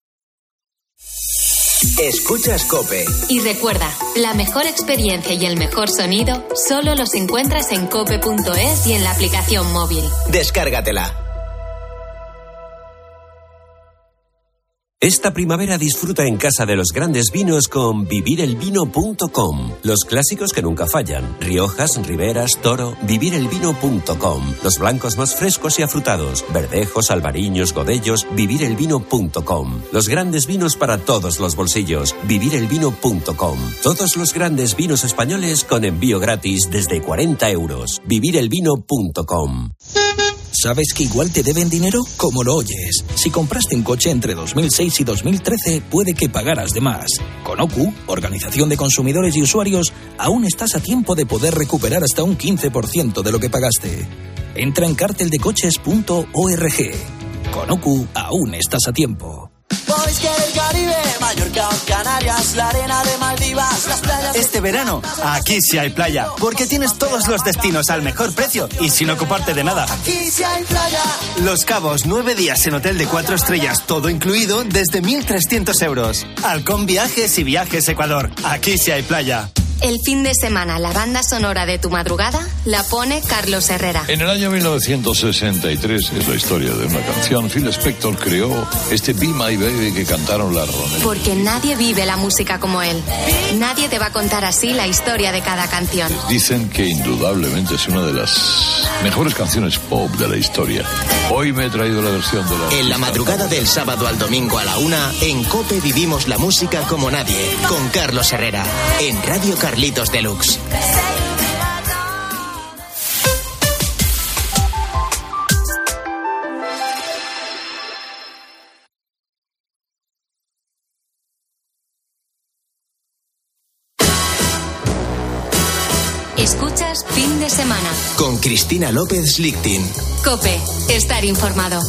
Escuchas COPE. Y recuerda, la mejor experiencia y el mejor sonido solo los encuentras en cope.es y en la aplicación móvil. Descárgatela. Esta primavera disfruta en casa de los grandes vinos con vivirelvino.com. Los clásicos que nunca fallan. Riojas, Riberas, Toro. Vivirelvino.com. Los blancos más frescos y afrutados. Verdejos, albariños, godellos. Vivirelvino.com. Los grandes vinos para todos los bolsillos. Vivirelvino.com. Todos los grandes vinos españoles con envío gratis desde 40 euros. Vivirelvino.com. ¿Sabes que igual te deben dinero? Como lo oyes. Si compraste un coche entre 2006 y 2013, puede que pagaras de más. Con OCU, Organización de Consumidores y Usuarios, aún estás a tiempo de poder recuperar hasta un 15% de lo que pagaste. Entra en carteldecoches.org. Con OCU, aún estás a tiempo. Caribe, Mallorca, Canarias, la arena de Maldivas, las playas. Este verano, aquí sí hay playa, porque tienes todos los destinos al mejor precio y sin ocuparte de nada. Aquí sí hay playa. Los Cabos, 9 días en hotel de 4 estrellas, todo incluido, desde 1.300 euros. Halcón Viajes y Viajes Ecuador, aquí sí hay playa. El fin de semana, la banda sonora de tu madrugada la pone Carlos Herrera. En el año 1963, es la historia de una canción, Phil Spector creó este Be My Baby que cantaron las Ronettes. Porque nadie vive la música como él. Nadie te va a contar así la historia de cada canción. Dicen que indudablemente es una de las mejores canciones pop de la historia. Hoy me he traído la versión de la... En la madrugada del sábado al domingo a la 1, en COPE vivimos la música como nadie, con Carlos Herrera, en Radio Carlitos Deluxe. Escuchas Fin de Semana con Cristina López Lichtin. COPE, estar informado.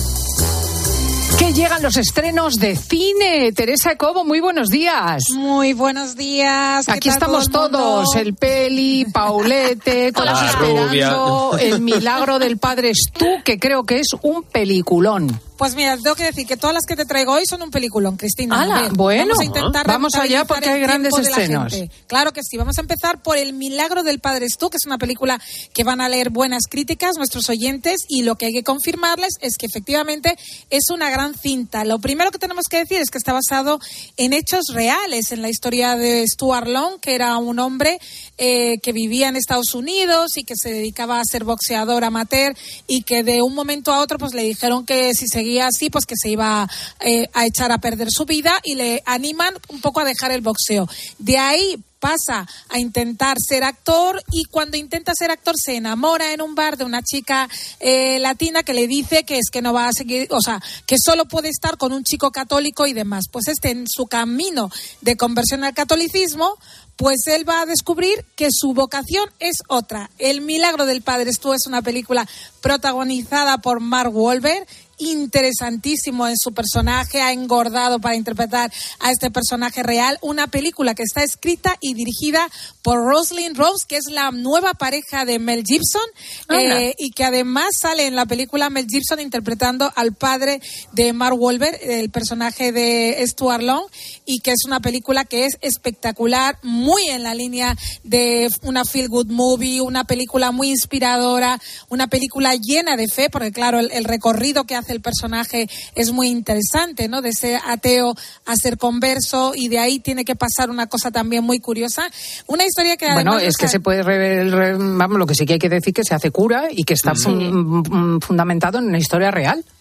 Que llegan los estrenos de cine. Teresa Cobo, muy buenos días. Muy buenos días. Aquí estamos todos, el Peli, Paulete, todos esperando El milagro del padre Stu, que creo que es un peliculón. Pues mira, tengo que decir que todas las que te traigo hoy son un peliculón, Cristina. ¡Hala! Bueno, vamos a intentar vamos allá porque hay grandes estrenos. Claro que sí. Vamos a empezar por El milagro del padre Stu, que es una película que van a leer buenas críticas nuestros oyentes, y lo que hay que confirmarles es que efectivamente es una gran cinta. Lo primero que tenemos que decir es que está basado en hechos reales, en la historia de Stuart Long, que era un hombre que vivía en Estados Unidos y que se dedicaba a ser boxeador amateur, y que de un momento a otro pues le dijeron que si seguía así pues que se iba a echar a perder su vida, y le animan un poco a dejar el boxeo. De ahí pasa a intentar ser actor, y cuando intenta ser actor se enamora en un bar de una chica latina que le dice que es que no va a seguir, o sea, que solo puede estar con un chico católico y demás. Pues en su camino de conversión al catolicismo, pues él va a descubrir que su vocación es otra. El milagro del padre Stu es una película protagonizada por Mark Wahlberg, interesantísimo en su personaje, ha engordado para interpretar a este personaje real. Una película que está escrita y dirigida por Rosalind Rose, que es la nueva pareja de Mel Gibson, y que además sale en la película Mel Gibson interpretando al padre de Mark Wahlberg, el personaje de Stuart Long, y que es una película que es espectacular, muy en la línea de una feel good movie, una película muy inspiradora, una película llena de fe, porque claro, el recorrido que hace el personaje es muy interesante, ¿no? De ser ateo a ser converso, y de ahí tiene que pasar una cosa también muy curiosa. Una historia que además... Bueno, es que se puede vamos, lo que sí que hay que decir que se hace cura y que está fundamentado en una historia real.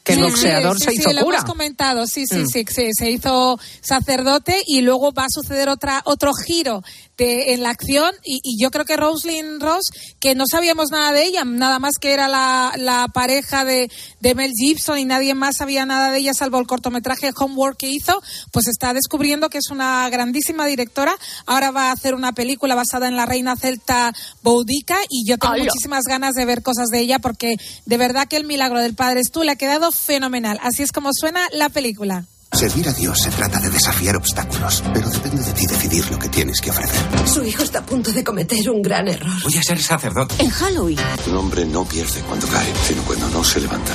que el boxeador se hizo lo cura. Hemos comentado, sí, se hizo sacerdote y luego va a suceder otro giro en la acción y yo creo que Rosalind Ross, que no sabíamos nada de ella, nada más que era la pareja de Mel Gibson y nadie más sabía nada de ella salvo el cortometraje Homework que hizo, pues está descubriendo que es una grandísima directora. Ahora va a hacer una película basada en la reina celta Boudica y yo tengo muchísimas ganas de ver cosas de ella porque de verdad que El milagro del Padre Stu le ha quedado fenomenal. Así es como suena la película. Servir a Dios se trata de desafiar obstáculos, pero depende de ti decidir lo que tienes que ofrecer. Su hijo está a punto de cometer un gran error. Voy a ser sacerdote. En Halloween. Un hombre no pierde cuando cae, sino cuando no se levanta.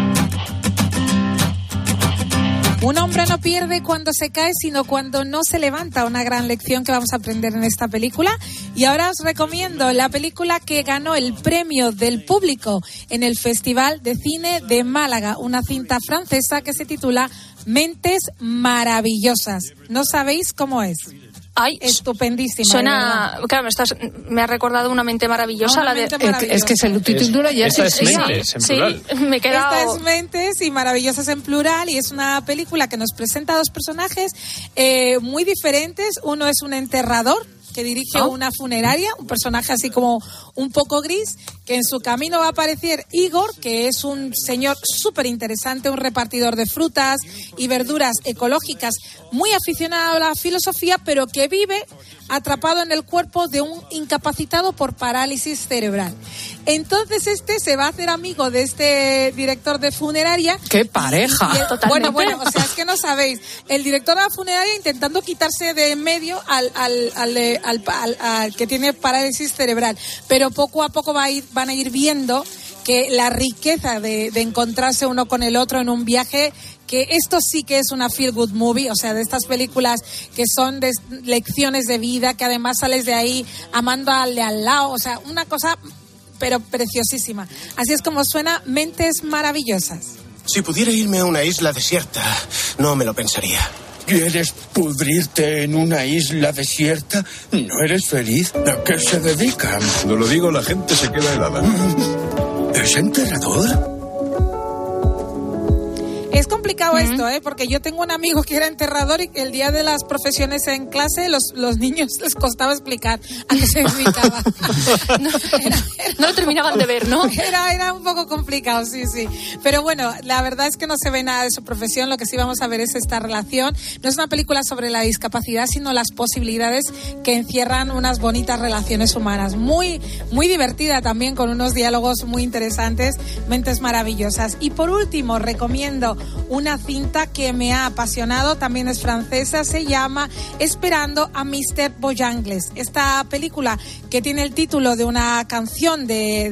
Un hombre no pierde cuando se cae, sino cuando no se levanta. Una gran lección que vamos a aprender en esta película. Y ahora os recomiendo la película que ganó el premio del público en el Festival de Cine de Málaga. Una cinta francesa que se titula Mentes Maravillosas. ¿No sabéis cómo es? Ay, estupendísima. Suena, claro, me ha recordado Una mente maravillosa. Es que el título ya es Mentes, en plural. Me he quedado... Esta es Mentes y Maravillosas en plural y es una película que nos presenta dos personajes muy diferentes. Uno es un enterrador que dirige una funeraria, un personaje así como un poco gris, que en su camino va a aparecer Igor, que es un señor súper interesante, un repartidor de frutas y verduras ecológicas, muy aficionado a la filosofía, pero que vive atrapado en el cuerpo de un incapacitado por parálisis cerebral. Entonces se va a hacer amigo de este director de funeraria. ¡Qué pareja! Bueno, o sea, es que no sabéis. El director de la funeraria intentando quitarse de en medio al que tiene parálisis cerebral. Pero poco a poco van a ir viendo que la riqueza de encontrarse uno con el otro en un viaje, que esto sí que es una feel good movie, o sea, de estas películas que son de lecciones de vida, que además sales de ahí amando al de al lado, o sea, una cosa pero preciosísima. Así es como suena Mentes Maravillosas. Si pudiera irme a una isla desierta, no me lo pensaría. ¿Quieres pudrirte en una isla desierta? ¿No eres feliz? ¿A qué se dedican? Cuando lo digo, la gente se queda helada. ¿Es enterrador? Es complicado esto, porque yo tengo un amigo que era enterrador y el día de las profesiones en clase los niños les costaba explicar a qué se dedicaba. No lo terminaban de ver, ¿no? Era un poco complicado, sí. Pero bueno, la verdad es que no se ve nada de su profesión, lo que sí vamos a ver es esta relación. No es una película sobre la discapacidad, sino las posibilidades que encierran unas bonitas relaciones humanas. Muy, muy divertida también, con unos diálogos muy interesantes, Mentes Maravillosas. Y por último, recomiendo una cinta que me ha apasionado, también es francesa, se llama Esperando a Mr. Bojangles. Esta película, que tiene el título de una canción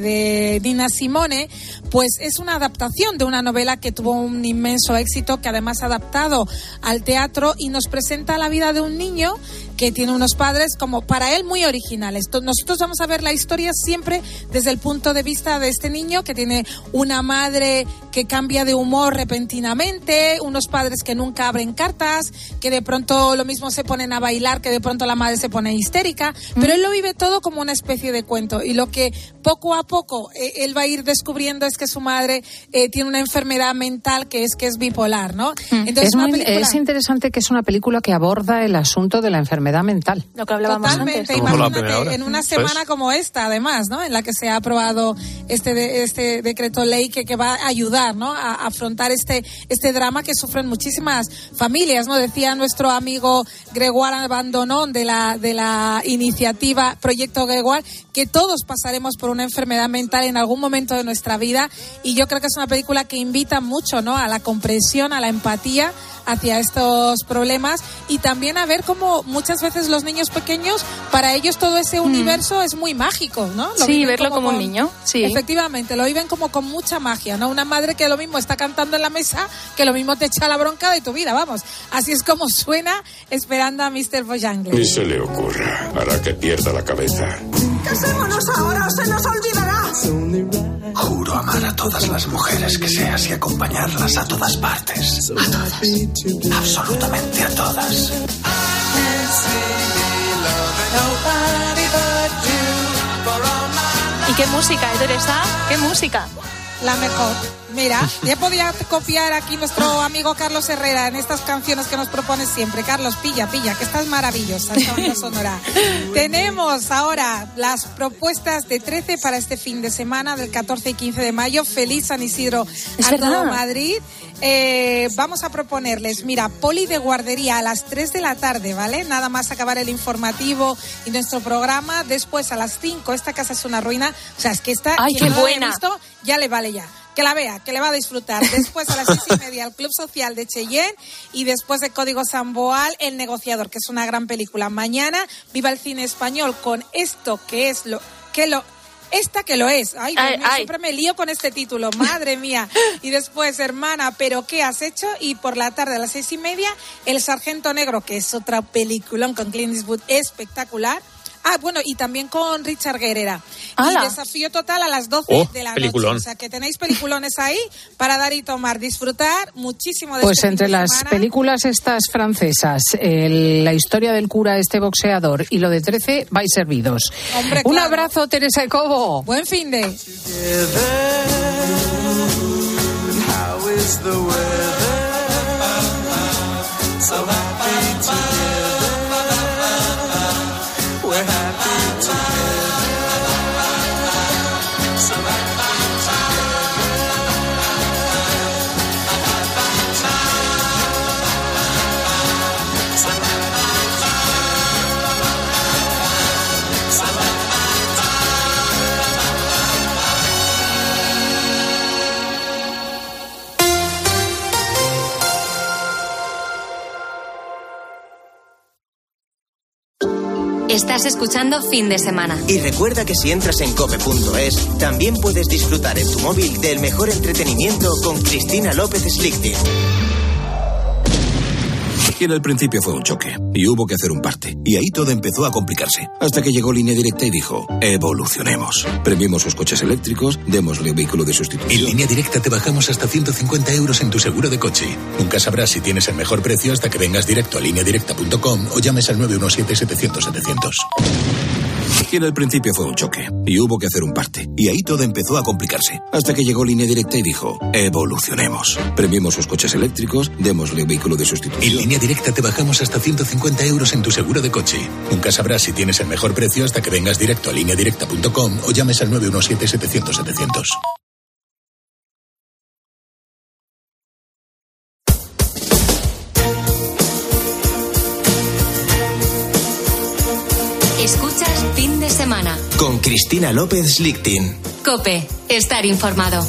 de Nina Simone, pues es una adaptación de una novela que tuvo un inmenso éxito, que además ha adaptado al teatro y nos presenta la vida de un niño que tiene unos padres como para él muy originales. Nosotros vamos a ver la historia siempre desde el punto de vista de este niño, que tiene una madre que cambia de humor repentinamente, unos padres que nunca abren cartas, que de pronto lo mismo se ponen a bailar, que de pronto la madre se pone histérica, pero él lo vive todo como una especie de cuento, y lo que poco a poco él va a ir descubriendo es que su madre tiene una enfermedad mental que es bipolar, ¿no? Entonces, es interesante que es una película que aborda el asunto de la enfermedad mental. Lo que hablábamos antes. Imagínate, en una semana como esta, además, ¿no? En la que se ha aprobado este decreto ley que va a ayudar, ¿no? A afrontar este drama que sufren muchísimas familias, ¿no? Decía nuestro amigo Gregoire Abandonón de la iniciativa Proyecto Gregoire que todos pasaremos por una enfermedad mental en algún momento de nuestra vida, y yo creo que es una película que invita mucho, ¿no? A la comprensión, a la empatía hacia estos problemas, y también a ver cómo muchas veces los niños pequeños, para ellos todo ese universo es muy mágico, ¿no? Sí, verlo como un niño. Sí. Efectivamente, lo viven como con mucha magia, ¿no? Una madre que lo mismo está cantando en la mesa, que lo mismo te echa la bronca de tu vida, vamos. Así es como suena Esperando a Mr. Bojangles. Ni se le ocurra, hará que pierda la cabeza. ¡Casémonos ahora o se nos olvidará! Juro amar a todas las mujeres que seas y acompañarlas a todas partes. A todas. Absolutamente a todas. ¿Y qué música, Teresa? ¿Qué música? La mejor. Mira, ya podía copiar aquí nuestro amigo Carlos Herrera en estas canciones que nos propone siempre. Carlos, pilla, que estás maravillosa esta banda sonora. Tenemos ahora las propuestas de 13 para este fin de semana del 14 y 15 de mayo. Feliz San Isidro a todo Madrid. Vamos a proponerles, mira, poli de guardería a las 3 de la tarde, ¿vale? Nada más acabar el informativo y nuestro programa. Después a las 5, esta casa es una ruina. O sea, es que esta... ¡Ay, qué buena! Visto, ya le vale ya. Que la vea, que le va a disfrutar. Después a las 6:30 el Club Social de Cheyenne y después de Código Samboal, El Negociador, que es una gran película. Mañana, viva el cine español con esto que es esta que lo es. Ay, Dios mío, siempre me lío con este título, madre mía. Y después, Hermana, ¿pero qué has hecho? Y por la tarde a las 6:30, El Sargento Negro, que es otra peliculón con Clint Eastwood espectacular. Bueno, y también con Richard Guerrera. ¡Hala! Y Desafío Total a las 12 de la peliculón. noche. O sea, que tenéis peliculones ahí para dar y tomar, disfrutar muchísimo de Pues este entre fin de las semana. películas estas francesas, la historia del cura boxeador y lo de 13, vais servidos. Hombre, Un claro. abrazo, Teresa Cobo. Buen fin de... How is the weather? So happy together. We're happy together. So happy Estás escuchando Fin de Semana. Y recuerda que si entras en cope.es, también puedes disfrutar en tu móvil del mejor entretenimiento con Cristina López Slichting. Y en el principio fue un choque, y hubo que hacer un parte. Y ahí todo empezó a complicarse. Hasta que llegó Línea Directa y dijo, evolucionemos. Premiemos sus coches eléctricos, démosle un vehículo de sustitución. En Línea Directa te bajamos hasta 150 euros en tu seguro de coche. Nunca sabrás si tienes el mejor precio hasta que vengas directo a lineadirecta.com o llames al 917-700-700. Y en el principio fue un choque, y hubo que hacer un parte. Y ahí todo empezó a complicarse. Hasta que llegó Línea Directa y dijo, evolucionemos. Premiemos sus coches eléctricos, démosle un vehículo de sustitución. En Línea Directa te bajamos hasta 150 euros en tu seguro de coche. Nunca sabrás si tienes el mejor precio hasta que vengas directo a lineadirecta.com o llames al 917-700-700. Escuchas Fin de Semana. Con Cristina López Slichting. COPE. Estar informado.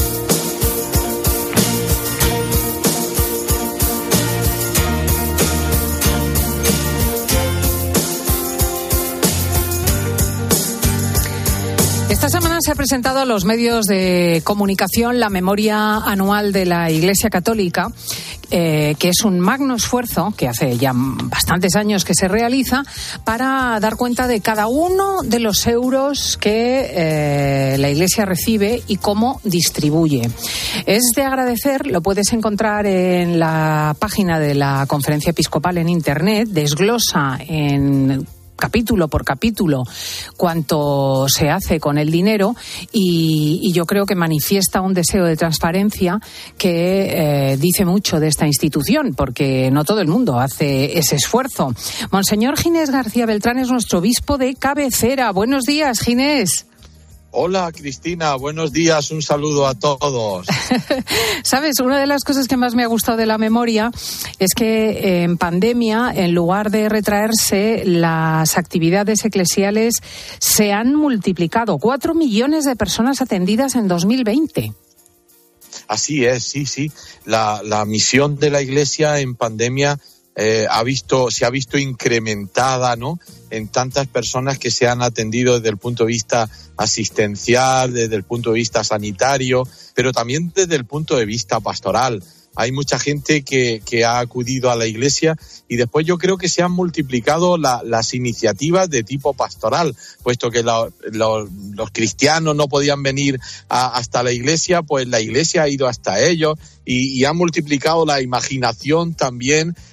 Esta semana se ha presentado a los medios de comunicación la memoria anual de la Iglesia Católica, que es un magno esfuerzo que hace ya bastantes años que se realiza para dar cuenta de cada uno de los euros que la Iglesia recibe y cómo distribuye. Es de agradecer, lo puedes encontrar en la página de la Conferencia Episcopal en Internet, desglosa en capítulo por capítulo cuánto se hace con el dinero y yo creo que manifiesta un deseo de transparencia que dice mucho de esta institución, porque no todo el mundo hace ese esfuerzo. Monseñor Ginés García Beltrán es nuestro obispo de cabecera. Buenos días, Ginés. Hola, Cristina, buenos días, un saludo a todos. Sabes, una de las cosas que más me ha gustado de la memoria es que en pandemia, en lugar de retraerse, las actividades eclesiales se han multiplicado. 4 millones de personas atendidas en 2020. Así es, sí. La misión de la Iglesia en pandemia se ha visto incrementada, ¿no?, en tantas personas que se han atendido desde el punto de vista asistencial, desde el punto de vista sanitario, pero también desde el punto de vista pastoral. Hay mucha gente que ha acudido a la Iglesia y después yo creo que se han multiplicado las iniciativas de tipo pastoral, puesto que los cristianos no podían venir hasta la Iglesia, pues la Iglesia ha ido hasta ellos y ha multiplicado la imaginación también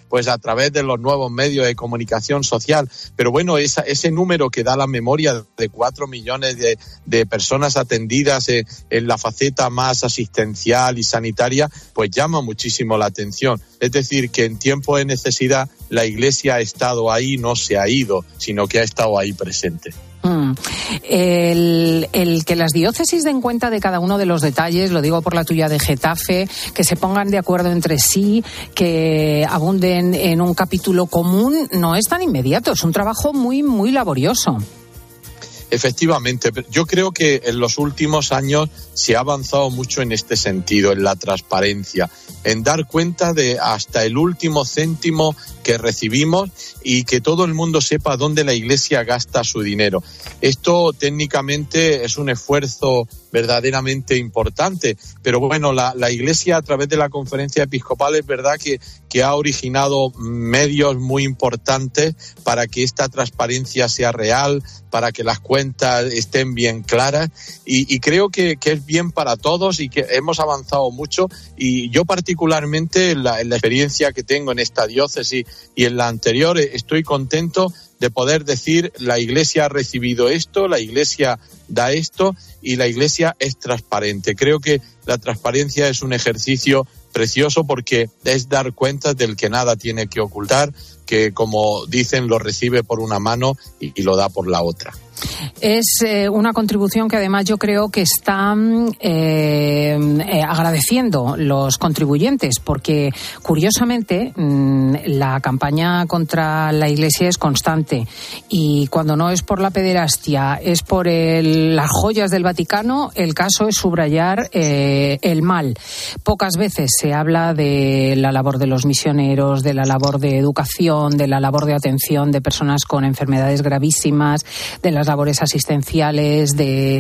pues a través de los nuevos medios de comunicación social. Pero bueno, ese número que da la memoria de 4 millones de personas atendidas en la faceta más asistencial y sanitaria, pues llama muchísimo la atención. Es decir, que en tiempo de necesidad la Iglesia ha estado ahí, no se ha ido, sino que ha estado ahí presente. El que las diócesis den cuenta de cada uno de los detalles, lo digo por la tuya de Getafe, que se pongan de acuerdo entre sí, que abunden en un capítulo común, no es tan inmediato, es un trabajo muy, muy laborioso. Efectivamente, yo creo que en los últimos años se ha avanzado mucho en este sentido, en la transparencia, en dar cuenta de hasta el último céntimo que recibimos y que todo el mundo sepa dónde la Iglesia gasta su dinero. Esto técnicamente es un esfuerzo verdaderamente importante, pero bueno, la Iglesia a través de la Conferencia Episcopal es verdad que ha originado medios muy importantes para que esta transparencia sea real, para que las cuentas estén bien claras y creo que es bien para todos y que hemos avanzado mucho. Y yo particularmente en la experiencia que tengo en esta diócesis y en la anterior estoy contento de poder decir la Iglesia ha recibido esto, la Iglesia da esto y la Iglesia es transparente. Creo que la transparencia es un ejercicio precioso porque es dar cuenta del que nada tiene que ocultar, que como dicen lo recibe por una mano y lo da por la otra. Es una contribución que además yo creo que están agradeciendo los contribuyentes, porque curiosamente la campaña contra la Iglesia es constante y cuando no es por la pederastia, es por las joyas del Vaticano, el caso es subrayar el mal. Pocas veces se habla de la labor de los misioneros, de la labor de educación, de la labor de atención de personas con enfermedades gravísimas, de las labores asistenciales,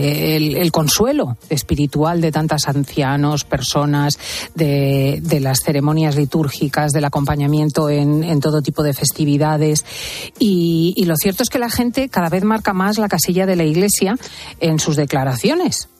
el consuelo espiritual de tantos ancianos, personas, de las ceremonias litúrgicas, del acompañamiento en todo tipo de festividades. Y lo cierto es que la gente cada vez marca más la casilla de la Iglesia en sus declaraciones.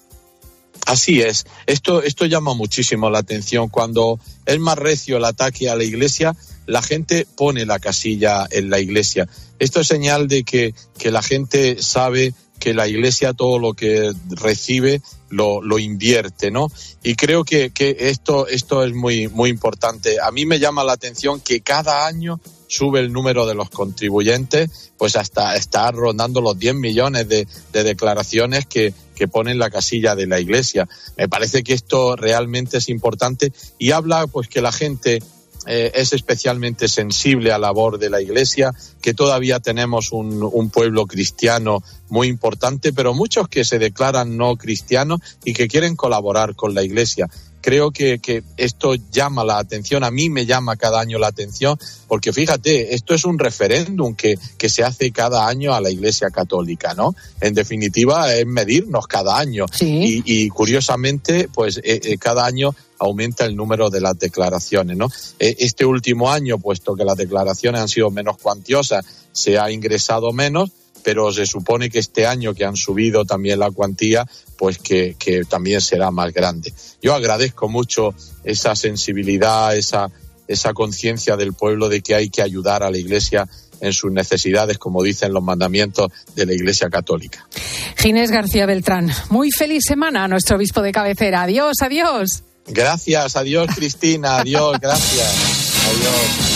Así es. Esto llama muchísimo la atención. Cuando es más recio el ataque a la Iglesia, la gente pone la casilla en la Iglesia. Esto es señal de que la gente sabe que la Iglesia todo lo que recibe lo invierte, ¿no? Y creo que esto es muy, muy importante. A mí me llama la atención que cada año sube el número de los contribuyentes, pues hasta estar rondando los 10 millones de declaraciones que ponen la casilla de la Iglesia. Me parece que esto realmente es importante y habla pues que la gente es especialmente sensible a la labor de la Iglesia, que todavía tenemos un pueblo cristiano muy importante, pero muchos que se declaran no cristianos y que quieren colaborar con la Iglesia. Creo que esto llama la atención, a mí me llama cada año la atención, porque fíjate, esto es un referéndum que se hace cada año a la Iglesia Católica, ¿no? En definitiva, es medirnos cada año. Sí. Y curiosamente, pues cada año aumenta el número de las declaraciones, ¿no? Este último año, puesto que las declaraciones han sido menos cuantiosas, se ha ingresado menos, pero se supone que este año que han subido también la cuantía, pues que también será más grande. Yo agradezco mucho esa sensibilidad, esa conciencia del pueblo de que hay que ayudar a la Iglesia en sus necesidades, como dicen los mandamientos de la Iglesia Católica. Ginés García Beltrán, muy feliz semana a nuestro obispo de cabecera. Adiós, adiós. Gracias, adiós Cristina, adiós, gracias, adiós.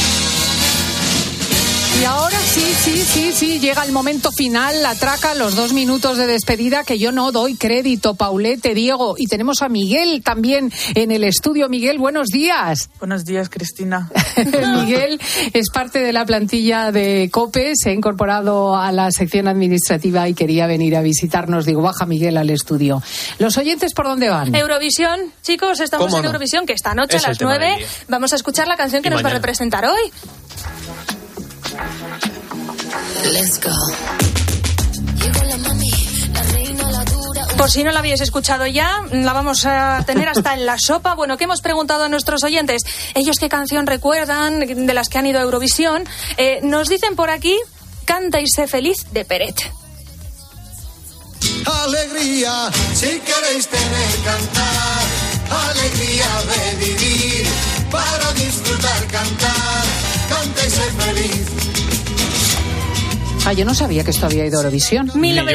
Y ahora sí, llega el momento final, la traca, los 2 minutos de despedida que yo no doy crédito, Paulette, Diego, y tenemos a Miguel también en el estudio. Miguel, buenos días. Buenos días, Cristina. Miguel es parte de la plantilla de COPE, se ha incorporado a la sección administrativa y quería venir a visitarnos. Digo, baja Miguel al estudio. ¿Los oyentes por dónde van? Eurovisión, chicos, estamos en Eurovisión, que esta noche a las 9 vamos a escuchar la canción que nos va a representar hoy. Let's go. Por si no la habéis escuchado ya, la vamos a tener hasta en la sopa. Bueno, ¿qué hemos preguntado a nuestros oyentes? Ellos qué canción recuerdan de las que han ido a Eurovisión. Nos dicen por aquí, Canta y sé feliz, de Peret. Alegría, si queréis tener cantar, alegría de vivir, para disfrutar cantar. feliz. Yo no sabía que esto había ido a Eurovisión.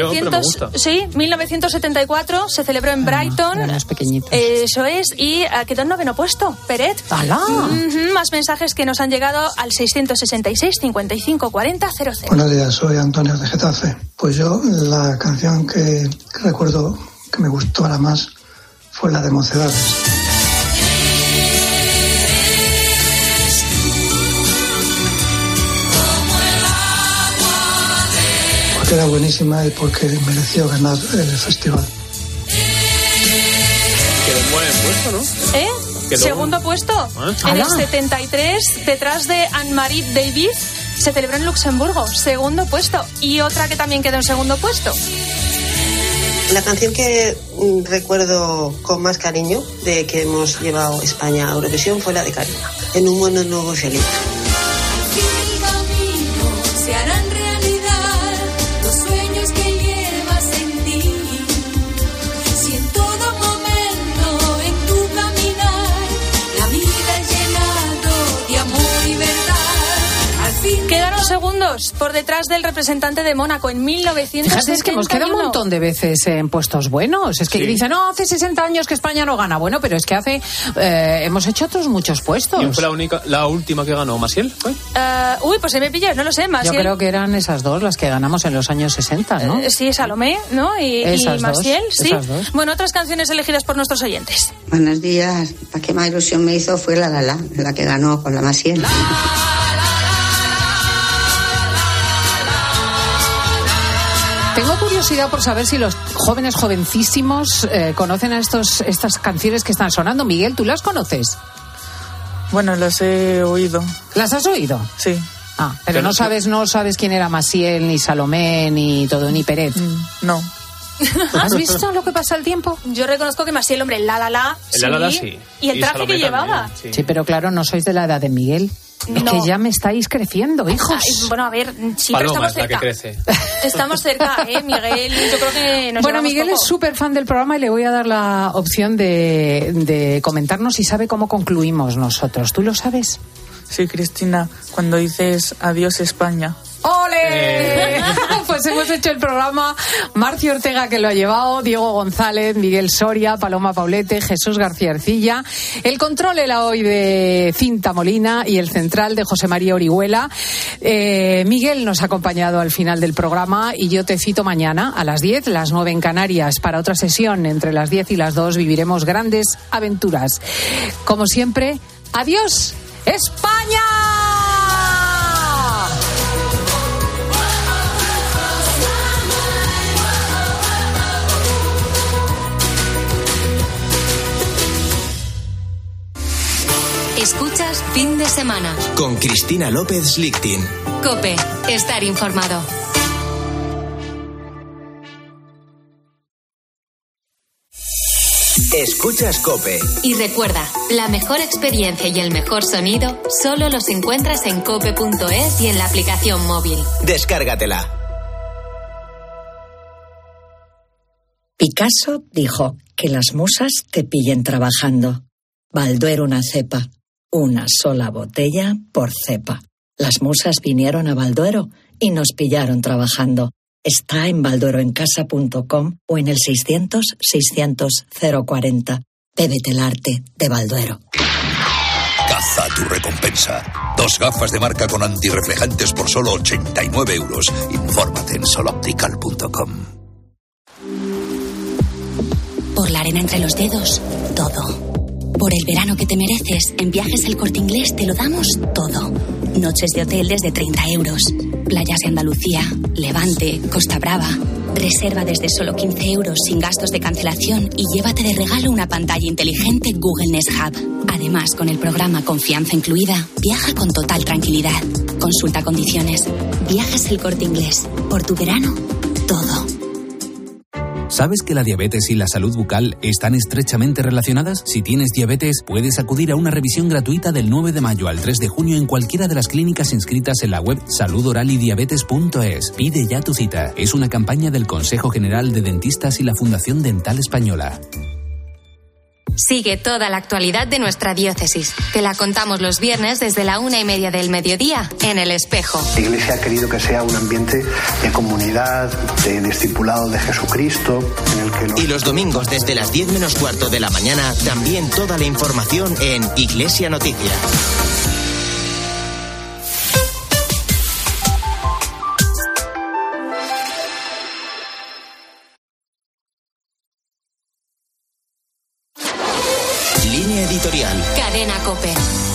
1974 se celebró en Brighton. Las pequeñitas. Eso es, y quedó en 9º puesto, Peret. ¡Hala! Más mensajes que nos han llegado al 666 55 40 00. Buenos días, soy Antonio de Getafe. Pues yo, la canción que recuerdo que me gustó ahora más fue la de Mocedades. Porque era buenísima y porque mereció ganar el festival. Quedó en buen puesto, ¿no? Segundo puesto. En el 73, detrás de Anne-Marie David, se celebró en Luxemburgo. Segundo puesto. Y otra que también quedó en segundo puesto. La canción que recuerdo con más cariño de que hemos llevado España a Eurovisión fue la de Karina, En un mundo nuevo y feliz. Se harán realidad los sueños que llevas en ti. Si en todo momento en tu caminar la vida es llenado de amor y verdad, al fin quedaron segundos por detrás del representante de Mónaco en 1971. Fíjate, es que hemos quedado un montón de veces en puestos buenos. Es que dicen, no, hace 60 años que España no gana. Bueno, pero es que hemos hecho otros muchos puestos. ¿Y fue la última que ganó Maciel? ¿Fue? Pues se me pillas, no lo sé, Maciel. Yo creo que eran esas dos las que ganamos en los años 60, ¿no? Sí, Salomé, ¿no? Y Maciel, sí. Dos. Bueno, otras canciones elegidas por nuestros oyentes. Buenos días. La que más ilusión me hizo fue la que ganó con la Maciel. Tengo curiosidad por saber si los jóvenes jovencísimos conocen a estas canciones que están sonando. Miguel, ¿tú las conoces? Bueno, las he oído. ¿Las has oído? Sí. Pero no sabes quién era Maciel, ni Salomé, ni ni Peret. No. ¿Has visto lo que pasa el tiempo? Yo reconozco que Maciel, hombre, el sí. Y el traje que llevaba. También, sí, pero claro, no sois de la edad de Miguel. No. Es que ya me estáis creciendo, hijos. Bueno, a ver, sí, Paloma pero estamos cerca. Es la que crece. Estamos cerca, Miguel. Yo creo que nos Bueno, Miguel poco. Es súper fan del programa y le voy a dar la opción de comentarnos si sabe cómo concluimos nosotros. ¿Tú lo sabes? Sí, Cristina, cuando dices adiós España. ¡Ole! Pues hemos hecho el programa. Marcio Ortega, que lo ha llevado, Diego González, Miguel Soria, Paloma Paulete, Jesús García Ercilla. El control era hoy de Cinta Molina y el central de José María Orihuela. Miguel nos ha acompañado al final del programa y yo te cito mañana a las 10, las 9 en Canarias, para otra sesión. Entre las 10 y las 2 viviremos grandes aventuras. Como siempre, ¡adiós, España! Escuchas Fin de Semana con Cristina López Lichtin. COPE, estar informado. Escuchas COPE. Y recuerda, la mejor experiencia y el mejor sonido solo los encuentras en cope.es y en la aplicación móvil. Descárgatela. Picasso dijo que las musas te pillen trabajando. Balduero una cepa. Una sola botella por cepa. Las musas vinieron a Balduero y nos pillaron trabajando. Está en baldueroencasa.com o en el 600-600-040. Bébete el arte de Balduero. Caza tu recompensa. 2 gafas de marca con antirreflejantes por solo 89 euros. Infórmate en soloptical.com. Por la arena entre los dedos, todo. Por el verano que te mereces, en Viajes El Corte Inglés te lo damos todo. Noches de hotel desde 30 euros. Playas de Andalucía, Levante, Costa Brava. Reserva desde solo 15 euros sin gastos de cancelación y llévate de regalo una pantalla inteligente Google Nest Hub. Además, con el programa Confianza Incluida, viaja con total tranquilidad. Consulta condiciones. Viajes El Corte Inglés. Por tu verano, todo. ¿Sabes que la diabetes y la salud bucal están estrechamente relacionadas? Si tienes diabetes, puedes acudir a una revisión gratuita del 9 de mayo al 3 de junio en cualquiera de las clínicas inscritas en la web saludoralidiabetes.es. Pide ya tu cita. Es una campaña del Consejo General de Dentistas y la Fundación Dental Española. Sigue toda la actualidad de nuestra diócesis. Te la contamos los viernes desde la 1:30 del mediodía en El Espejo. La Iglesia ha querido que sea un ambiente de comunidad, de discipulado de Jesucristo, en el que Y los domingos desde las 10 menos cuarto de la mañana, también toda la información en Iglesia Noticia. Línea editorial. Cadena COPE.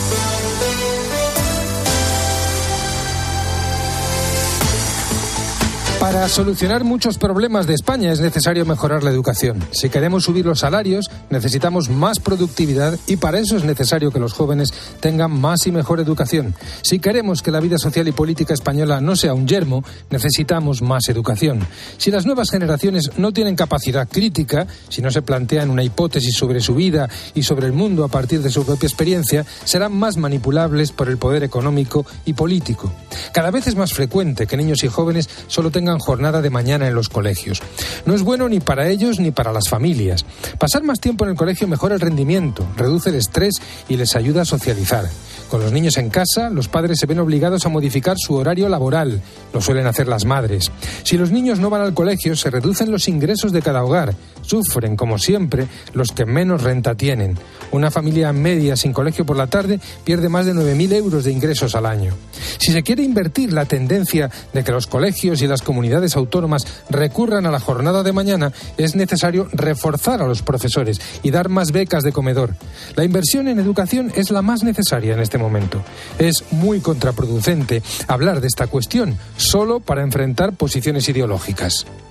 Para solucionar muchos problemas de España es necesario mejorar la educación. Si queremos subir los salarios, necesitamos más productividad y para eso es necesario que los jóvenes tengan más y mejor educación. Si queremos que la vida social y política española no sea un yermo, necesitamos más educación. Si las nuevas generaciones no tienen capacidad crítica, si no se plantean una hipótesis sobre su vida y sobre el mundo a partir de su propia experiencia, serán más manipulables por el poder económico y político. Cada vez es más frecuente que niños y jóvenes solo tengan jornada de mañana en los colegios. No es bueno ni para ellos ni para las familias. Pasar más tiempo en el colegio mejora el rendimiento, reduce el estrés y les ayuda a socializar. Con los niños en casa, los padres se ven obligados a modificar su horario laboral. Lo suelen hacer las madres. Si los niños no van al colegio, se reducen los ingresos de cada hogar. Sufren, como siempre, los que menos renta tienen. Una familia media sin colegio por la tarde pierde más de 9.000 euros de ingresos al año. Si se quiere invertir la tendencia de que los colegios y las comunidades autónomas recurran a la jornada de mañana, es necesario reforzar a los profesores y dar más becas de comedor. La inversión en educación es la más necesaria en este momento. Es muy contraproducente hablar de esta cuestión solo para enfrentar posiciones ideológicas.